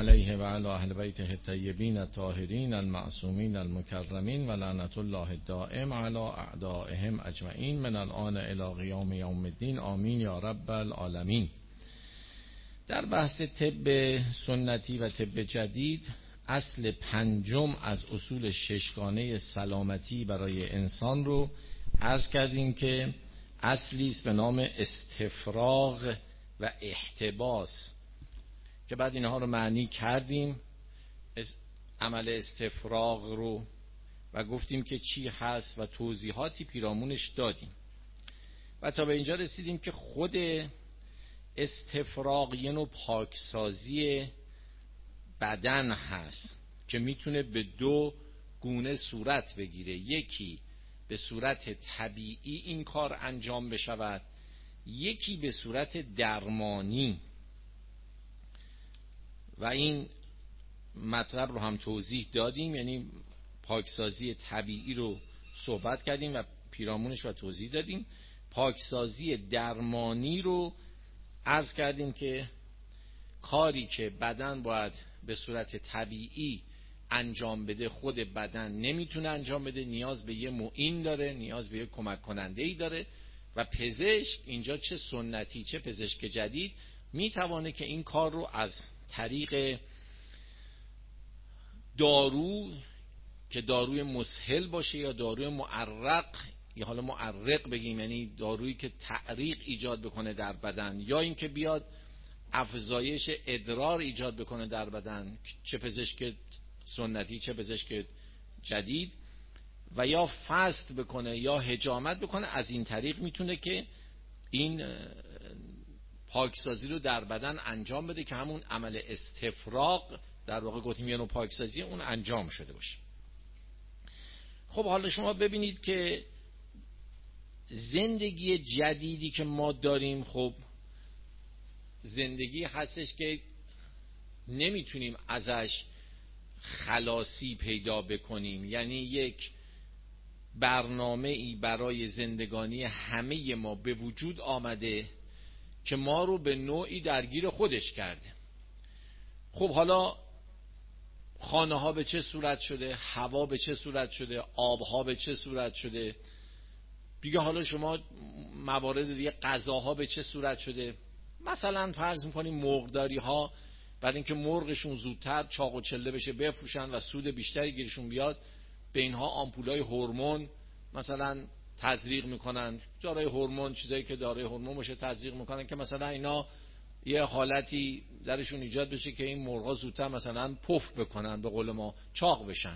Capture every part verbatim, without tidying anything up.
علیه و علی اهل بیته الطیبین الطاهرین المعصومین المکرمین و لعنت الله الدائم علی اعدائهم اجمعین من الان الی قیام یوم الدین آمین یا رب العالمین. در بحث طب سنتی و طب جدید، اصل پنجم از اصول ششگانه سلامتی برای انسان رو عرض کردیم که اصلی است به نام استفراغ و احتباس، که بعد اینها رو معنی کردیم، عمل استفراغ رو، و گفتیم که چی هست و توضیحاتی پیرامونش دادیم و تا به اینجا رسیدیم که خود استفراغ یه نوع پاکسازی بدن هست که میتونه به دو گونه صورت بگیره. یکی به صورت طبیعی این کار انجام بشود، یکی به صورت درمانی، و این مطلب رو هم توضیح دادیم. یعنی پاکسازی طبیعی رو صحبت کردیم و پیرامونش و توضیح دادیم. پاکسازی درمانی رو عرض کردیم که کاری که بدن باید به صورت طبیعی انجام بده خود بدن نمیتونه انجام بده، نیاز به یه معین داره، نیاز به یه کمک کننده‌ای داره، و پزشک اینجا چه سنتی چه پزشک جدید میتوانه که این کار رو از طریق دارو، که داروی مسهل باشه یا داروی معرق، یا حالا معرق بگیم یعنی دارویی که تعریق ایجاد بکنه در بدن، یا اینکه بیاد افزایش ادرار ایجاد بکنه در بدن، چه پزشک سنتی چه پزشک جدید، و یا فست بکنه یا حجامت بکنه، از این طریق میتونه که این پاکسازی رو در بدن انجام بده که همون عمل استفراغ در واقع گفتیم یه نوع پاکسازی اون انجام شده باشه. خب حالا شما ببینید که زندگی جدیدی که ما داریم، خب زندگی هستش که نمیتونیم ازش خلاصی پیدا بکنیم. یعنی یک برنامه ای برای زندگانی همه ما به وجود آمده که ما رو به نوعی درگیر خودش کرده. خب حالا خانه ها به چه صورت شده، هوا به چه صورت شده، آبها به چه صورت شده دیگه، حالا شما موارد دیگه غذاها به چه صورت شده. مثلا فرض میکنیم مرغداری ها بعد اینکه مرغشون زودتر چاق و چله بشه بفروشن و سود بیشتری گیرشون بیاد، به اینها آمپولای هورمون مثلا تزریق میکنن، دارای هورمون، چیزایی که دارای هورمون باشه تزریق میکنن که مثلا اینا یه حالتی درشون ایجاد بشه که این مرغا زودتر مثلا پف بکنن، به قول ما چاق بشن.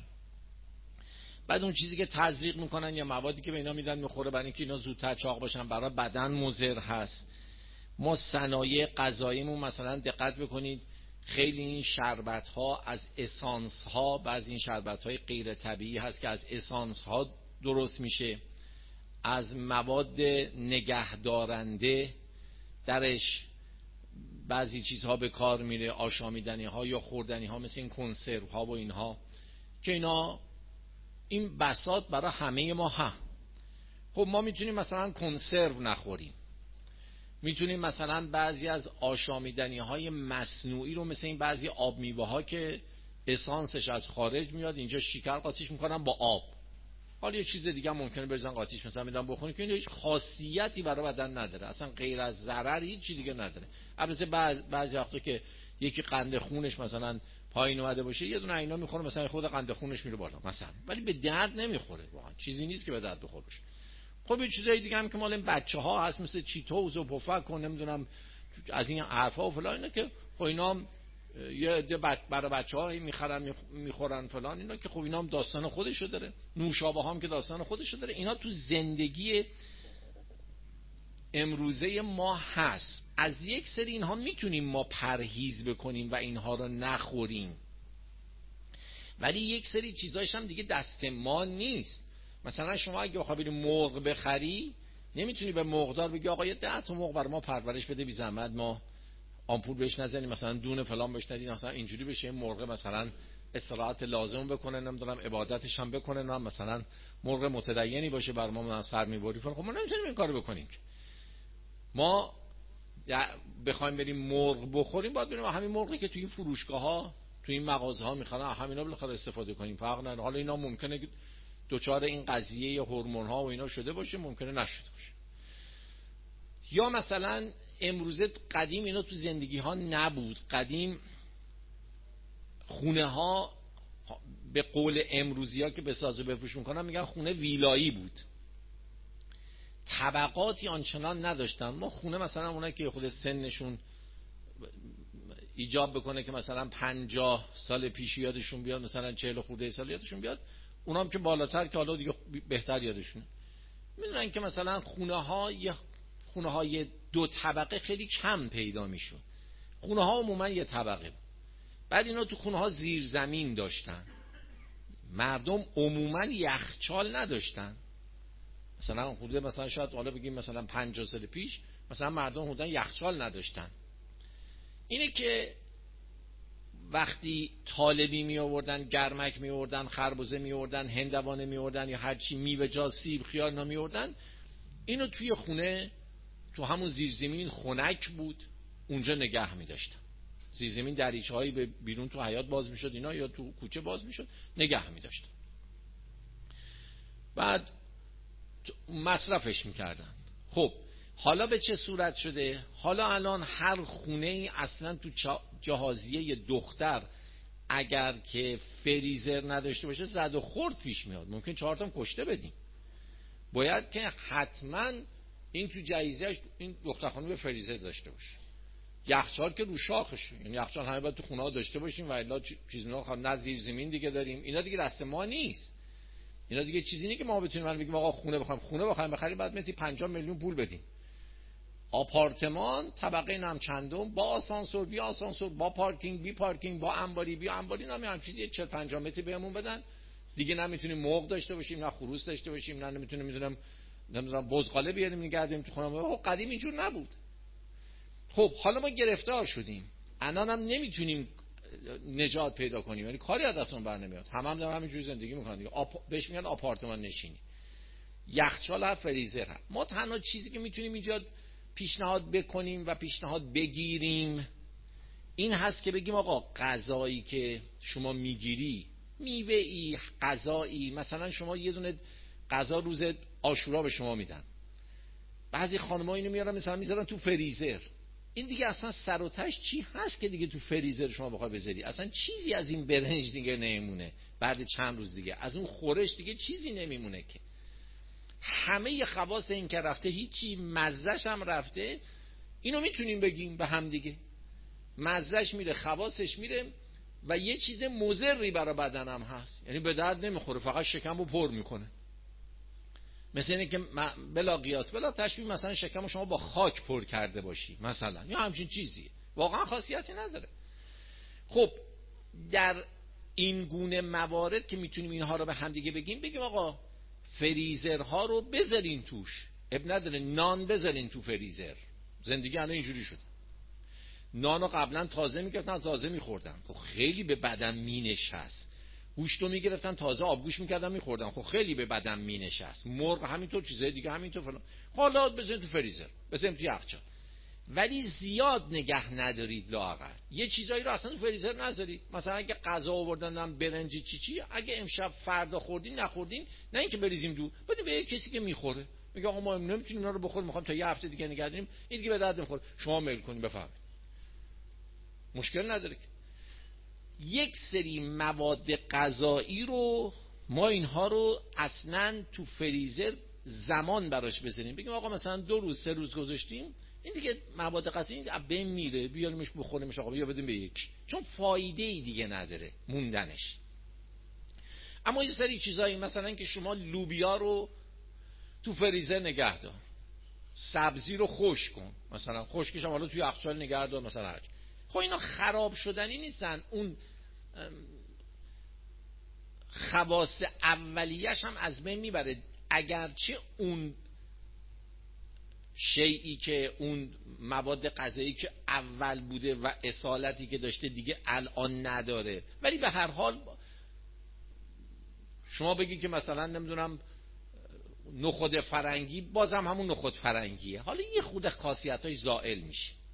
بعد اون چیزی که تزریق میکنن یا موادی که به اینا میدن میخوره برای اینکه اینا زودتر چاق بشن، برای بدن مضر هست. ما صنایع غذاییمون مثلا دقت بکنید خیلی این شربت ها از اسانس ها، بعضی این شربت های غیر طبیعی هست که از اسانس ها درست میشه، از مواد نگهدارنده درش بعضی چیزها به کار میره، آشامیدنی ها یا خوردنی ها مثل این کنسرو ها و اینها، که اینا این بساط برای همه ما ها. خب ما میتونیم مثلا کنسرو نخوریم، میتونیم مثلا بعضی از آشامیدنی های مصنوعی رو مثل این بعضی آب میوه ها که اسانسش از خارج میاد اینجا شکر قاطیش میکنن با آب، حالا یه چیز دیگه هم ممکنه بریزن قاطیش مثلا میدن بخوریم که این هیچ خاصیتی برای بدن نداره، اصلا غیر از ضرر هیچ چیز دیگه نداره. البته بعض بعضی وقتا که یکی قند خونش مثلا پایین اومده باشه یه دونه اینا میخوره مثلا خود قند خونش میره بالا مثلا، ولی به درد نمیخوره، واقعا چیزی نیست که به درد بخوره باشه. خب یه چیزای دیگه هم که مال این بچه‌ها هست مثل چیتوز و پفک و نمیدونم از این حرفا و فلان، اینا که خب اینا یه عده برای بچه‌ها میخرن میخورن فلان، اینا که خب اینا هم داستان خودشو داره، نوشابه هم که داستان خودشو داره. اینا تو زندگی امروزه ما هست. از یک سری اینها میتونیم ما پرهیز بکنیم و اینها رو نخوریم، ولی یک سری چیزایش هم دیگه دست ما نیست. مثلا شما اگه بخوای بری مرغ بخری نمیتونی به مرغدار بگی آقا یه ده تا مرغ برای ما پرورش بده بی زحمت، ما آمپول بهش نزنیم، مثلا دونه فلان بهش ندیم، مثلا اینجوری بشه مرغ مثلا استراحت لازم بکنه، نمیدونم عبادتش هم بکنه، نه مثلا مرغ متدینی باشه بر ما سر میبری. خب ما نمیتونیم این کارو بکنیم. ما بخوایم بریم مرغ بخوریم باید بریم همین مرغی که توی این فروشگاه ها توی این مغازه ها میخوان همینا بالاخره استفاده کنیم. فرق نداره. حالا اینا ممکنه دوچار این قضیه هورمون ها و اینا شده باشه، ممکنه نشده باشه. یا مثلا امروزه قدیم اینا تو زندگی ها نبود. قدیم خونه ها به قول امروزی ها که به ساز و بفروش میکنن میگن خونه ویلایی بود، طبقاتی آنچنان نداشتن. ما خونه مثلا اونایی که خود سنشون ایجاب بکنه که مثلا پنجاه سال پیش یادشون بیاد، مثلا چهل خورده سال یادشون بیاد، اونام که بالاتر که حالا دیگه بهتر یادشونه، میدونن که مثلا خونه ها یا خونه های دو طبقه خیلی کم پیدا میشون. خونه ها عموما یه طبقه بود. بعد اینا تو خونه ها زیر زمین داشتن. مردم عموما یخچال نداشتن. مثلا حدود مثلا شاید حالا بگیم مثلا پنجاه سال پیش مثلا مردم حدودا یخچال نداشتن. اینه که وقتی طالبی می آوردن، گرمک می آوردن، خربزه می آوردن، هندوانه می آوردن یا هر چی میوه جات، سیب، خیار اینا می آوردن، اینو توی خونه تو همون زیرزمین خنک بود اونجا نگه می داشتن. زیرزمین دریچه‌هایی به بیرون تو حیاط باز می شد اینا یا تو کوچه باز می شد، نگه می داشتن. بعد مصرفش می کردن. خب حالا به چه صورت شده؟ حالا الان هر خونه ای اصلا تو جهازیه دختر اگر که فریزر نداشته باشه زد و خورد پیش میاد، ممکن چهار تا کشته بدیم. باید که حتما این تو جهازیه‌اش این دختر خانم به فریزر داشته باشه. یخچال که رو شاخشه، یعنی یخچال همه باید تو خونه ها داشته باشیم و الا چیزی نه زیر زمین دیگه داریم. اینا دیگه دست ما نیست. اینا دیگه چیزی نیست که ما بتونیم من بگیم آقا خونه بخوایم خونه بخوایم بخریم بعد میتی پنجاه میلیون پول بدیم. آپارتمان طبقه نم چندم با آسانسور، بی آسانسور، با پارکینگ، بی پارکینگ، با انباری، بی انباری، نه هم چیزی چهل پنجاه متری بهمون بدن. دیگه نمیتونیم مرغ داشته باشیم، نه خروس داشته باشیم، نه نمیتونیم میدونم نمیدونم بزغاله بیاریم نگردیم تو خونه. قدیم اینجور نبود. خب حالا ما گرفتار شدیم. الان هم نمیتونیم نجات پیدا کنیم، یعنی کاری از دستمون بر نمیاد. هم هم دارن همینجوری زندگی میکنن دیگه. آپ... بهش میگن آپارتمان نشینی. یخچال ها، فریزر ها. ما تنها چیزی که میتونیم اینجا پیشنهاد بکنیم و پیشنهاد بگیریم این هست که بگیم آقا غذایی که شما میگیری، میوه ای، غذایی، مثلا شما یه دونه غذا روز عاشورا به شما میدن، بعضی خانم‌ها اینو میارن مثلا میذارن تو فریزر. این دیگه اصلا سر و تهش چی هست که دیگه تو فریزر شما بخوای بذاری؟ اصلا چیزی از این برنج دیگه نمیمونه. بعد چند روز دیگه از اون خورش دیگه چیزی نمیمونه که. همه خواص این که رفته، هیچی، مزهش هم رفته. اینو میتونیم بگیم به هم دیگه، مزهش میره، خواصش میره و یه چیز مضری برای بدنم هست، یعنی به درد نمیخوره، فقط شکمو پر میکنه. مثل اینه که بلا قیاس بلا تشبیه مثلا شکمو شما با خاک پر کرده باشی مثلا، یا همچین چیزی، واقعا خاصیتی نداره. خب در این گونه موارد که میتونیم اینها رو به هم دیگه بگیم، بگیم آقا فریزرها رو بذارین توش، اب نداره نان بذارین تو فریزر. زندگی الان اینجوری شده. نانو قبلا تازه میگرفتن، تازه میخوردن، خب خیلی به بدن مینشست. گوشتو میگرفتن تازه آبگوش میکردن میخوردن، خب خیلی به بدن مینشست. مرغ همینطور، چیزای دیگه همینطور فلان. حالا بذارین تو فریزر، بذارین تو یخچال، ولی زیاد نگه ندارید. لااقل یه چیزایی رو اصلا تو فریزر نذارید. مثلا اگه غذا آوردن برنج چی چی، اگه امشب فردا خوردین نخوردین، نه اینکه بریزیم دور، بدین به کسی که میخوره. میگه آقا ما نمیتونیم اینا رو بخوریم، میخوام تا یه هفته دیگه نگه داریم، این دیگه به درد نمیخوره، شما میل کنین بفرمایید، مشکل نداره. یک سری مواد غذایی رو ما اینها رو اصلا تو فریزر زمان براش بذاریم، بگیم آقا مثلا دو روز سه روز گذاشتیم، این دیگه مواد غذایی بین میره، بیاریمش بخوریمش آقا، بیا بدیم به یکی، چون فایده ای دیگه نداره موندنش. اما یه سری چیزایی مثلا که شما لوبیا رو تو فریزر نگه دار، سبزی رو خشک کن، مثلا خشکش هم حالا توی یخچال نگه دار مثلا هر. خب اینا خراب شدنی نیستن، اون خواص اولیه‌اش هم از بین میبره. اگرچه اون شیئی که اون مواد غذایی که اول بوده و اصالتی که داشته دیگه الان نداره، ولی به هر حال شما بگی که مثلا نمیدونم نخود فرنگی، بازم همون نخود فرنگیه، حالا یه خود خاصیتاش زائل میشه.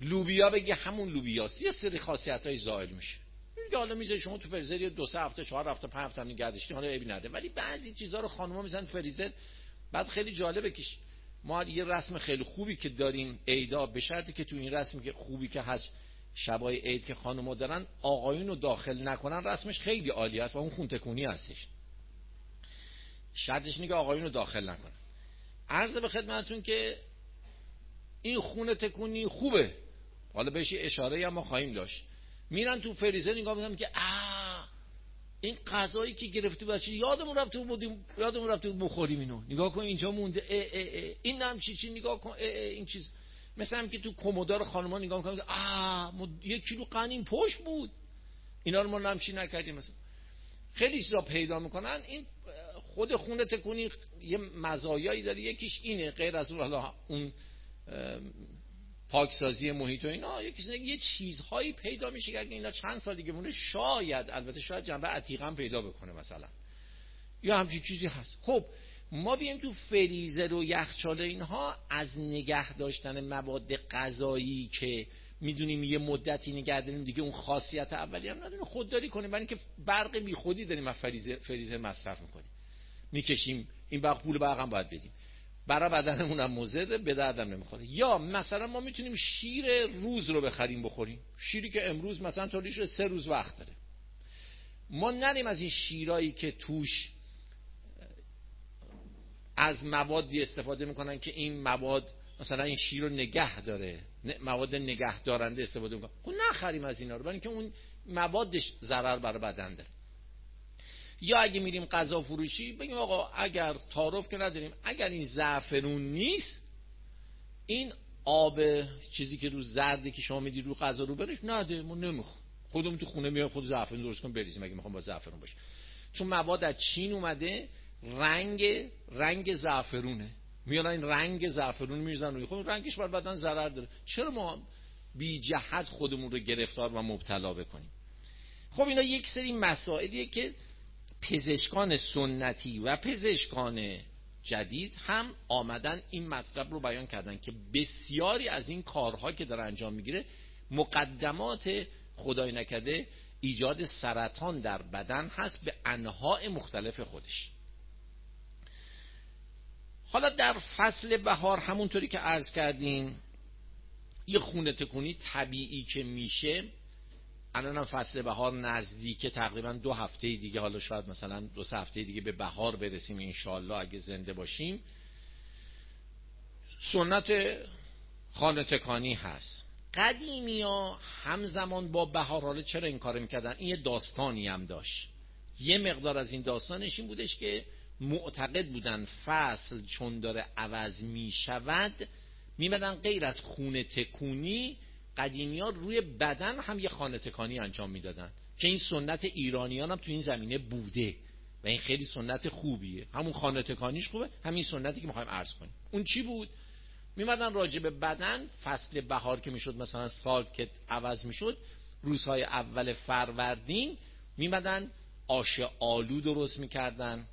لوبیا بگی همون لوبیاست، یه سری خاصیت‌های زائل میشه. میگه حالا میذاری شما تو فریزر دو سه هفته چهار هفته پنج هفته نگه داشتین حالا عیبی نداره، ولی بعضی چیزا رو خانوما میذارن فریزر. بعد خیلی جالبه که ما یه رسم خیلی خوبی که داریم عیدا، به شرطی که تو این رسمی که خوبی که هست شبای عید که خانوما دارن آقایون رو داخل نکنن، رسمش خیلی عالی است و اون خون تکونی هستش. شرطش اینه که آقایون رو داخل نکنن. عرض به خدمتتون که این خون تکونی خوبه، حالا بهش اشاره هم ما خواهیم داشت. میرن تو فریزر نگاه میکنن که آ این غذایی که گرفتی بچه یادمون رفت تو بودیم، یادمون رفت تو بخوریم اینو، نگاه کن اینجا مونده، اه اه اه. این هم چی چی نگاه کن، اه اه این چیز. مثلا هم که تو کمدار خانم‌ها نگاه میکنن که آ ما یک کیلو قنیم پشت بود، اینا رو ما نمچی نکردیم. مثلا خیلی چیزا پیدا میکنن. این خود خون تکونی یه مزایایی داره، یکیش اینه غیر از اون حالا اون پاکسازی محیط و اینا، یکی یه چیزهایی پیدا میشه که اگه اینا چند سال دیگه مونه شاید، البته شاید جنبه عتیقه هم پیدا بکنه مثلا، یا همچین چیزی هست. خب ما بیایم تو فریزر و یخچال اینها از نگه داشتن مواد غذایی که میدونیم یه مدتی نگه داریم دیگه اون خاصیت اولی هم نداره خودداری کنیم، برای اینکه برق بی خودی داریم از فریزر فریزر مصرف میکنیم میکشیم، این برق پول برق هم باید بدیم، برای بدنمون هم مضره، به دردم نمیخوره. یا مثلا ما میتونیم شیر روز رو بخریم بخوریم، شیری که امروز مثلا تولیدش رو سه روز وقت داره، ما نریم از این شیرایی که توش از موادی استفاده میکنن که این مواد مثلا این شیر رو نگه داره، مواد نگه دارنده استفاده میکنن، خب نخریم از اینا رو، برای اینکه اون موادش ضرر برای بدن داره. یا اگه میریم غذا فروشی بگیم آقا اگر تعارف که نداریم، اگر این زعفرون نیست، این آب چیزی که رو زردی که شما میدی رو غذا رو برش نده، ما نمیخوام، خودمون تو خونه میایم خود زعفرون درست کنیم بریزیم اگه میخوام با زعفرون باشه، چون مواد از چین اومده، رنگ رنگ زعفرونه، میارن این رنگ زعفرون میریزن روی خود، رنگش بر بدن ضرر داره، چرا ما بی جهت خودمون رو گرفتار و مبتلا بکنیم؟ خب اینا یک سری مسائلیه که پزشکان سنتی و پزشکان جدید هم آمدن این مطلب رو بیان کردن که بسیاری از این کارها که داره انجام میگیره مقدمات خدای نکرده ایجاد سرطان در بدن هست به انواع مختلف خودش. حالا در فصل بهار همونطوری که عرض کردیم یه خون تکونی طبیعی که میشه، الان فصل بهار نزدیک، تقریبا دو هفته دیگه، حالا شاید مثلا دو سه هفته دیگه به بهار برسیم انشالله اگه زنده باشیم، سنت خانه تکانی هست. قدیمی ها همزمان با بهار، حالا چرا این کار میکردن؟ این یه داستانی هم داشت. یه مقدار از این داستانش این بودش که معتقد بودن فصل چون داره عوض میشود، میمدن غیر از خونه تکونی قدیمی ها روی بدن هم یه خانه تکانی انجام میدادن که این سنت ایرانیان هم تو این زمینه بوده و این خیلی سنت خوبیه. همون خانه تکانیش خوبه، همین سنتی که میخوایم عرض کنیم. اون چی بود؟ میمدن راجع به بدن فصل بهار که میشد، مثلا سال که عوض میشد، روزهای اول فروردین میمدن آش آلو درست میکردن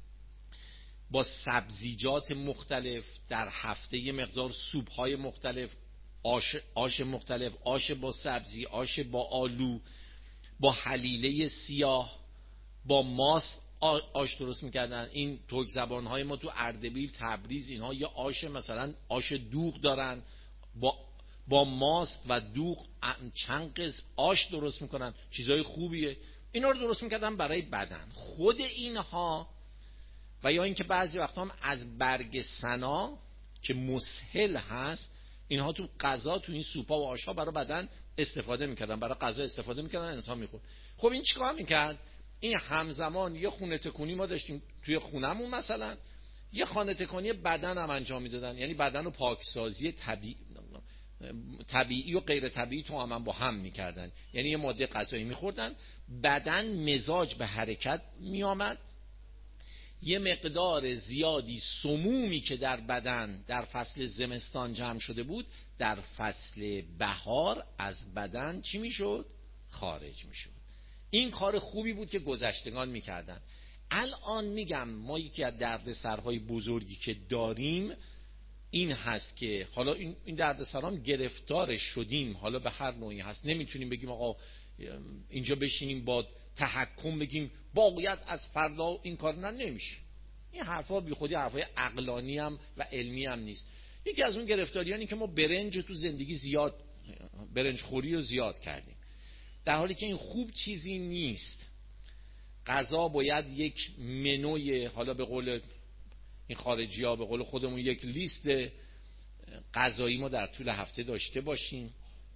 با سبزیجات مختلف، در هفته یه مقدار سوپ‌های مختلف، آش آش مختلف، آش با سبزی، آش با آلو، با حلیله سیاه، با ماست آش درست میکردن. این ترک زبانهای ما تو اردبیل، تبریز، اینها یه آش مثلا آش دوغ دارن، با با ماست و دوغ چند قسم آش درست میکنن، چیزای خوبیه. اینا رو درست میکردن برای بدن. خود اینها و یا اینکه بعضی وقتا هم از برگ سنا که مسهل هست، اینها تو غذا، تو این سوپا و آشا برای بدن استفاده میکردن، برای غذا استفاده میکردن، انسان میخورد. خب این چیکار میکرد؟ این همزمان یه خونه تکونی ما داشتیم توی خونمون، مثلا یه خانه تکانی بدن هم انجام میدادن، یعنی بدن رو پاکسازی طبیعی طبیعی و غیر طبیعی تو هم با هم میکردن، یعنی یه ماده غذایی میخوردن، بدن مزاج به حرکت میامد، یه مقدار زیادی سمومی که در بدن در فصل زمستان جمع شده بود در فصل بهار از بدن چی میشد؟ خارج میشد. این کار خوبی بود که گذشتگان میکردن. الان میگم ما یکی از دردسرهای بزرگی که داریم این هست که حالا این این دردسرام گرفتار شدیم، حالا به هر نوعی هست، نمیتونیم بگیم آقا اینجا بشینیم با تحکم بگیم باید از فردا این کار، نه نمیشه. این حرفا بی خودی حرفای عقلانی هم و علمی هم نیست. یکی از اون گرفتاریانی که ما برنج تو زندگی زیاد برنج خوری رو زیاد کردیم، در حالی که این خوب چیزی نیست. غذا باید یک منوی، حالا به قول این خارجی ها به قول خودمون یک لیست غذایی ما در طول هفته داشته باشیم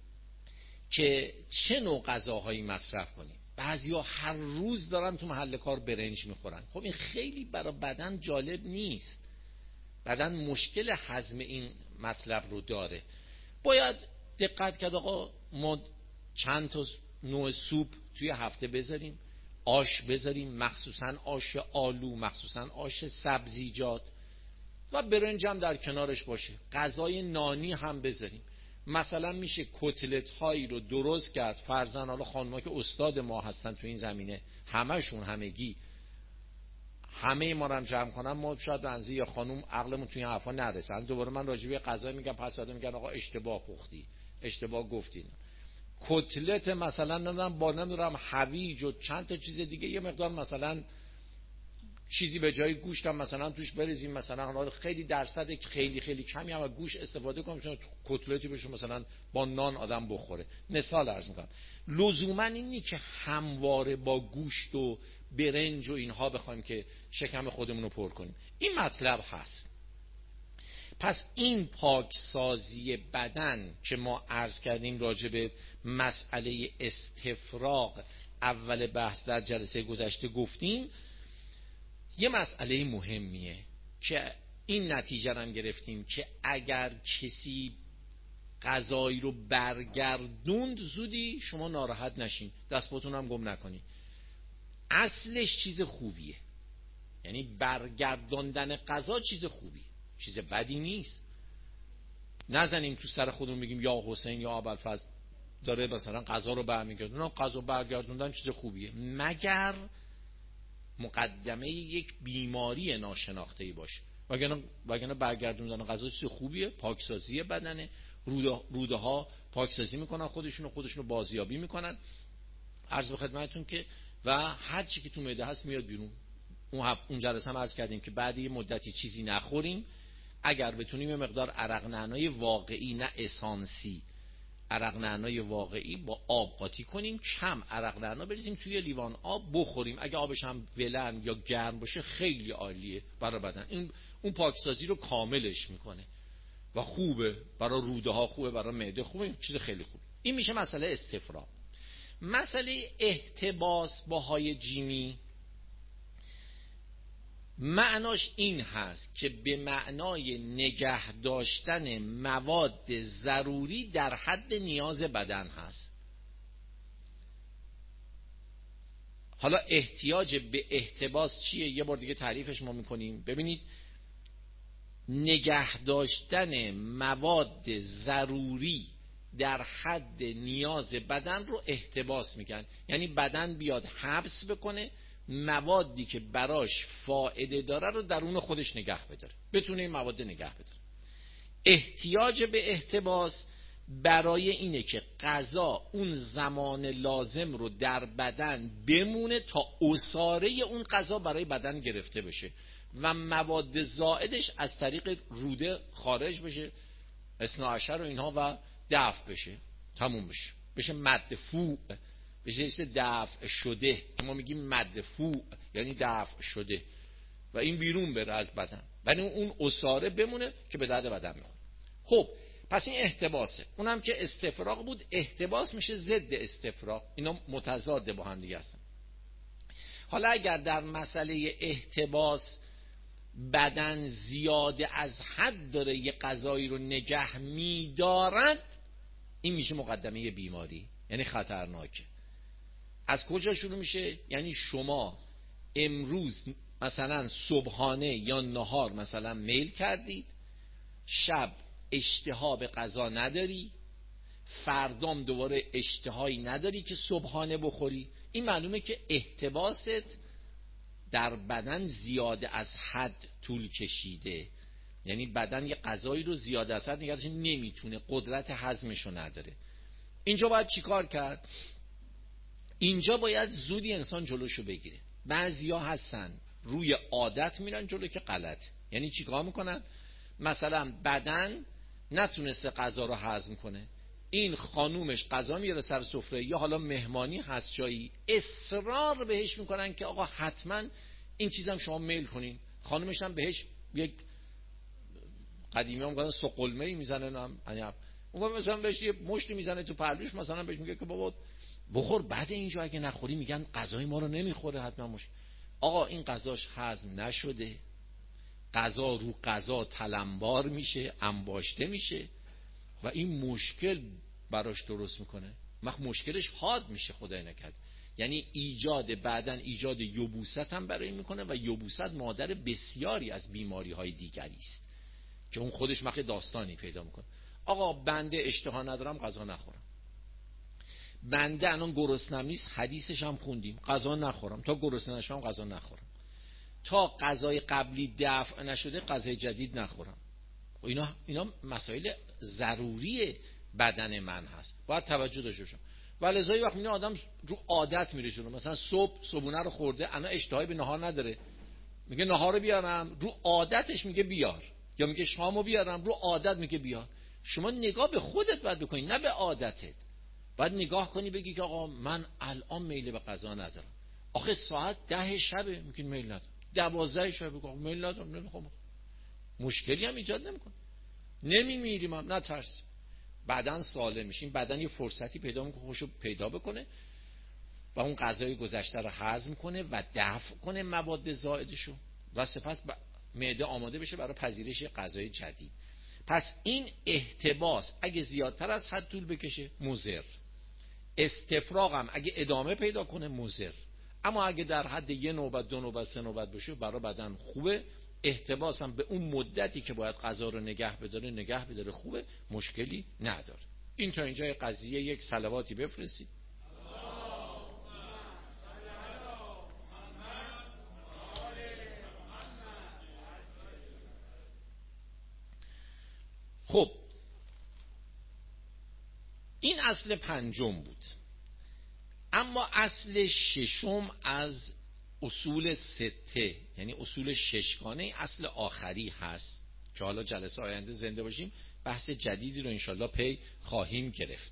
که چه نوع غذاهایی مصرف کنیم. بعضیا هر روز دارن تو محل کار برنج میخورن. خب این خیلی برای بدن جالب نیست. بدن مشکل هضم این مطلب رو داره. باید دقت کرد آقا ما چند تا نوع سوپ توی هفته بذاریم، آش بذاریم، مخصوصا آش آلو، مخصوصا آش سبزیجات، و برنج هم در کنارش باشه. غذای نانی هم بذاریم. مثلا میشه کتلت هایی رو درست کرد، فرضاً حالا خانم‌ها که استاد ما هستن تو این زمینه، همشون همگی همه ما رو هم جمع کنن، ما شاید بنزی یا خانم عقلمون توی این حرفا نرسن. دوباره من راجع به غذا میگم، پس آدم میگن آقا اشتباه پختی، اشتباه گفتین. کتلت مثلا نمیدونم با نمیدونم هویج و چند تا چیز دیگه، یه مقدار مثلا چیزی به جای گوشت هم مثلا توش بریزیم، مثلا حالا خیلی درصد خیلی خیلی کمی هم گوشت استفاده کنیم چون کتلتی بشه مثلا با نان آدم بخوره. مثال عرض میکنم. لزوما اینی که همواره با گوشت و برنج و اینها بخوایم که شکم خودمون رو پر کنیم. این مطلب هست. پس این پاکسازی بدن که ما عرض کردیم راجع به مسئله استفراغ اول بحث در جلسه گذشته گفتیم، یه مسئله مهمیه که این نتیجه رو هم گرفتیم که اگر کسی غذایی رو برگردوند زودی شما ناراحت نشین، دست باتون هم گم نکنین. اصلش چیز خوبیه، یعنی برگرداندن غذا چیز خوبیه، چیز بدی نیست. نزنیم تو سر خودمون بگیم یا حسین یا ابوالفضل داره مثلا غذا رو برمیگردونه. غذا برگردوندن چیز خوبیه مگر مقدمه یک بیماری ناشناخته‌ای باشه. وگرنه وگرنه برگردوندن غذا چیز خوبیه، پاکسازی بدنه. روده, روده ها پاکسازی میکنن خودشونو خودشونو بازیابی میکنن. عرض به خدمتتون که و هر چی که تو معده هست میاد بیرون. اون هفت اون جلسه هم عرض کردیم که بعد یه مدتی چیزی نخوریم، اگر بتونیم یه مقدار عرق نعنای واقعی نه اسانسی، عرق نعنای واقعی با آب قاطی کنیم، کم عرق نعنا بریزیم توی لیوان آب بخوریم. اگه آبش هم ولن یا گرم باشه خیلی عالیه برای بدن. این اون پاکسازی رو کاملش میکنه و خوبه برای روده ها، خوبه برای معده، خوبه، این چیز خیلی خوبه. این میشه مسئله استفراغ. مسئله احتباس با های جیمی معناش این هست که به معنای نگه داشتن مواد ضروری در حد نیاز بدن هست. حالا احتیاج به احتباس چیه؟ یه بار دیگه تعریفش ما میکنیم. ببینید، نگه داشتن مواد ضروری در حد نیاز بدن رو احتباس میگن. یعنی بدن بیاد حبس بکنه، موادی که براش فایده داره رو درون خودش نگه بداره، بتونه این مواد نگه بداره. احتیاج به احتباس برای اینه که غذا اون زمان لازم رو در بدن بمونه تا عصاره اون غذا برای بدن گرفته بشه و مواد زائدش از طریق روده خارج بشه، اثنا عشر و اینها، و دفع بشه، تموم بشه، بشه مدفوع، بشه دفع شده. ما میگیم مدفوع یعنی دفع شده و این بیرون بره از بدن، ولی اون عصاره بمونه که به درد بدن میخوره. خب پس این احتباسه. اونم که استفراغ بود، احتباس میشه ضد استفراغ. اینا متضاد با هم دیگه هستن. حالا اگر در مسئله احتباس بدن زیاده از حد داره یه غذایی رو نگه میدارد، این میشه مقدمه بیماری، یعنی خطرناکه. از کجا شروع میشه؟ یعنی شما امروز مثلا صبحانه یا نهار مثلا میل کردید، شب اشتها به غذا نداری، فردام دوباره اشتهایی نداری که صبحانه بخوری، این معلومه که احتباست در بدن زیاده از حد طول کشیده. یعنی بدن یه غذایی رو زیاد از حد نگهش نمیتونه، قدرت هضمشو نداره. اینجا باید چیکار کرد؟ اینجا باید زودی انسان جلوشو بگیره. بعضیا هستن روی عادت میرن جلو که غلط. یعنی چیکار میکنن؟ مثلا بدن نتونسته غذا رو هضم کنه، این خانومش غذا میاره سر سفره یا حالا مهمانی هست جایی، اصرار بهش میکنن که آقا حتما این چیزم شما میل کنین. خانومش هم بهش یک قدیمی هم میگن سقلمه‌ای میزنه، نام اون مثلا بهش یه مشتی میزنه تو پهلوش، مثلا بهش میگه که بابا بخور، بعد اینجا اگه نخوری میگن غذای ما رو نمیخوره حتما مشکل. آقا این غذاش هضم نشده، غذا رو غذا تلمبار میشه، انباشته میشه و این مشکل براش درست میکنه. مخ مشکلش حاد میشه خدای نکرد. یعنی ایجاد بعدن ایجاد یبوست هم برای میکنه و یبوست مادر بسیاری از بیماری های دیگری است که اون خودش مخ داستانی پیدا میکنه. آقا بنده اشتها ندارم غذا نخورم، بنده الان گرسنم نیست، حدیثش هم خوندیم، غذا نخورم تا گرسنه نشم، غذا نخورم تا غذای قبلی دفع نشده غذای جدید نخورم. اینا اینا مسائل ضروری بدن من هست، باید توجه داشته باشم. ولذا وقتی این آدم رو عادت میره جلو، مثلا صبح صبحونه رو خورده، انا اشتهایی به نهار نداره، میگه نهار رو بیارم، رو عادتش میگه بیار، یا میگه شامو بیارم، رو عادت میگه بیار. شما نگاه به خودت باید بکنی، نه به عادتت. باید نگاه کنی بگی که آقا من الان میل به غذا ندارم. آخه ساعت ده شبه میگین میل ندارم، دوازده شبه بگو میل ندارم نمیخوام. مشکلی هم ایجاد نمیکنه، نمیمیریم هم، نترس. بدن سالم میشیم، بدن یه فرصتی پیدا میکنه خوشو پیدا بکنه و اون غذای گذشته رو هضم کنه و دفع کنه مواد زائدشو و سپس معده آماده بشه برای پذیرش غذای جدید. پس این احتباس اگه زیادتر از حد طول بکشه مضر، استفراغ هم اگه ادامه پیدا کنه مضر. اما اگه در حد یه نوبت، دو نوبت، سه نوبت بشه برای بدن خوبه. احتباس هم به اون مدتی که باید غذا رو نگه بداره نگه بداره خوبه، مشکلی نداره. این تا اینجای قضیه. یک صلواتی بفرستید. خب این اصل پنجم بود. اما اصل ششم از اصول سته، یعنی اصول ششگانه، اصل آخری هست که حالا جلسه آینده زنده باشیم بحث جدیدی رو انشالله پی خواهیم گرفت.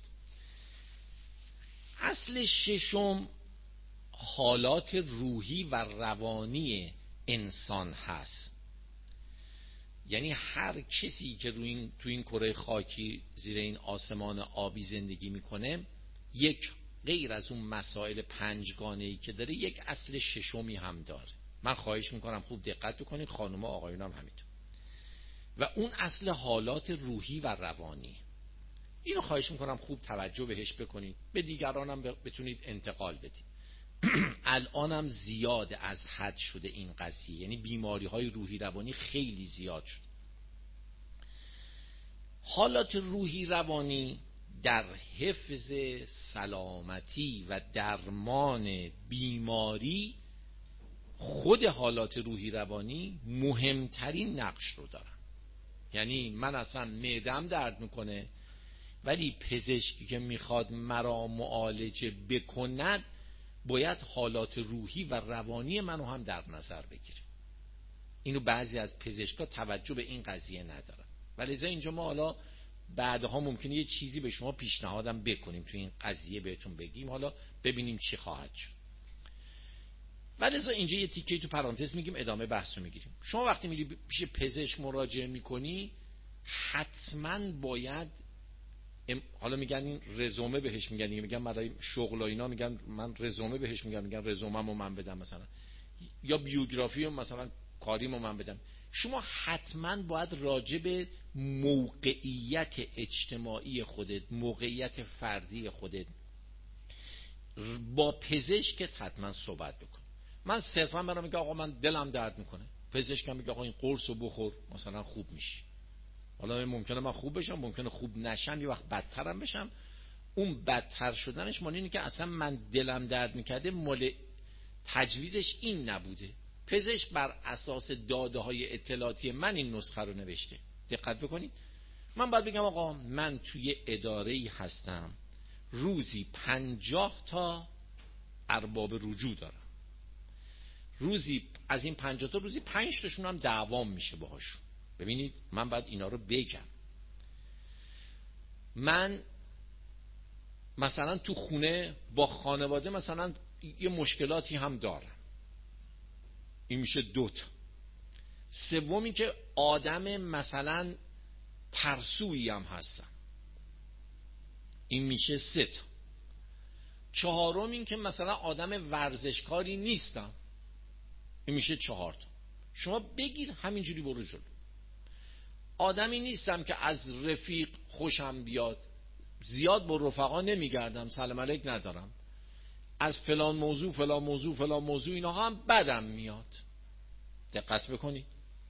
اصل ششم حالات روحی و روانی انسان هست. یعنی هر کسی که روی این تو این کره خاکی زیر این آسمان آبی زندگی میکنه، یک غیر از اون مسائل پنجگانه‌ای که داره، یک اصل ششمی هم داره. من خواهش میکنم خوب دقت بکنید، خانم و آقایون هم همینطور. و اون اصل حالات روحی و روانی، اینو خواهش میکنم خوب توجه بهش بکنید، به دیگرانم بتونید انتقال بدید. الانم زیاد از حد شده این قضیه، یعنی بیماری های روحی روانی خیلی زیاد شد. حالات روحی روانی در حفظ سلامتی و درمان بیماری، خود حالات روحی روانی مهمترین نقش رو دارن. یعنی من اصلا معده‌ام درد میکنه ولی پزشکی که میخواد مرا معالجه بکند باید حالات روحی و روانی منو هم در نظر بگیره. اینو بعضی از پزشکا توجه به این قضیه ندارن. ولی اینجا ما حالا بعدها ممکنه یه چیزی به شما پیشنهادم بکنیم تو این قضیه بهتون بگیم، حالا ببینیم چی خواهد شد. ولی اینجا یه تیکه تو پرانتز میگیم، ادامه بحث رو میگیریم. شما وقتی میری پیش پزشک مراجعه میکنی حتما باید ام... حالا میگن این رزومه بهش میگن، میگن برای شغل و اینا میگن من رزومه بهش میگن، میگن رزومه‌مو من بدم مثلا، یا بیوگرافی مثلا کاریمو من بدم. شما حتما باید راجع به موقعیت اجتماعی خودت، موقعیت فردی خودت با پزشکت حتما صحبت بکن. من صرفا برام میگه آقا من دلم درد میکنه، پزشکم میگه آقا این قرصو بخور مثلا خوب میشی. حالا ممکنه من خوب بشم، ممکنه خوب نشم، یه وقت بدترم بشم. اون بدتر شدنش مال اینه که اصلا من دلم درد میکرده، مال تجویزش این نبوده. پزشک بر اساس داده های اطلاعاتی من این نسخه رو نوشته. دقت بکنید. من باید بگم آقا من توی اداره‌ای هستم، روزی پنجاه تا ارباب رجوع دارم، روزی از این پنجاه تا روزی پنج تاشون هم دعوام میشه باهاشون. ببینید من باید اینا رو بگم. من مثلا تو خونه با خانواده مثلا یه مشکلاتی هم دارم، این میشه دوتا. سومی که آدم مثلا ترسویی هم هستم، این میشه سه تا. چهارم این که مثلا آدم ورزشکاری نیستم، این میشه چهار تا. شما بگیر همینجوری برو جلو. آدمی نیستم که از رفیق خوشم بیاد، زیاد با رفقا نمیگردم، سلام علیک ندارم، از فلان موضوع فلان موضوع فلان موضوع اینا هم بدم میاد. دقت بکنید،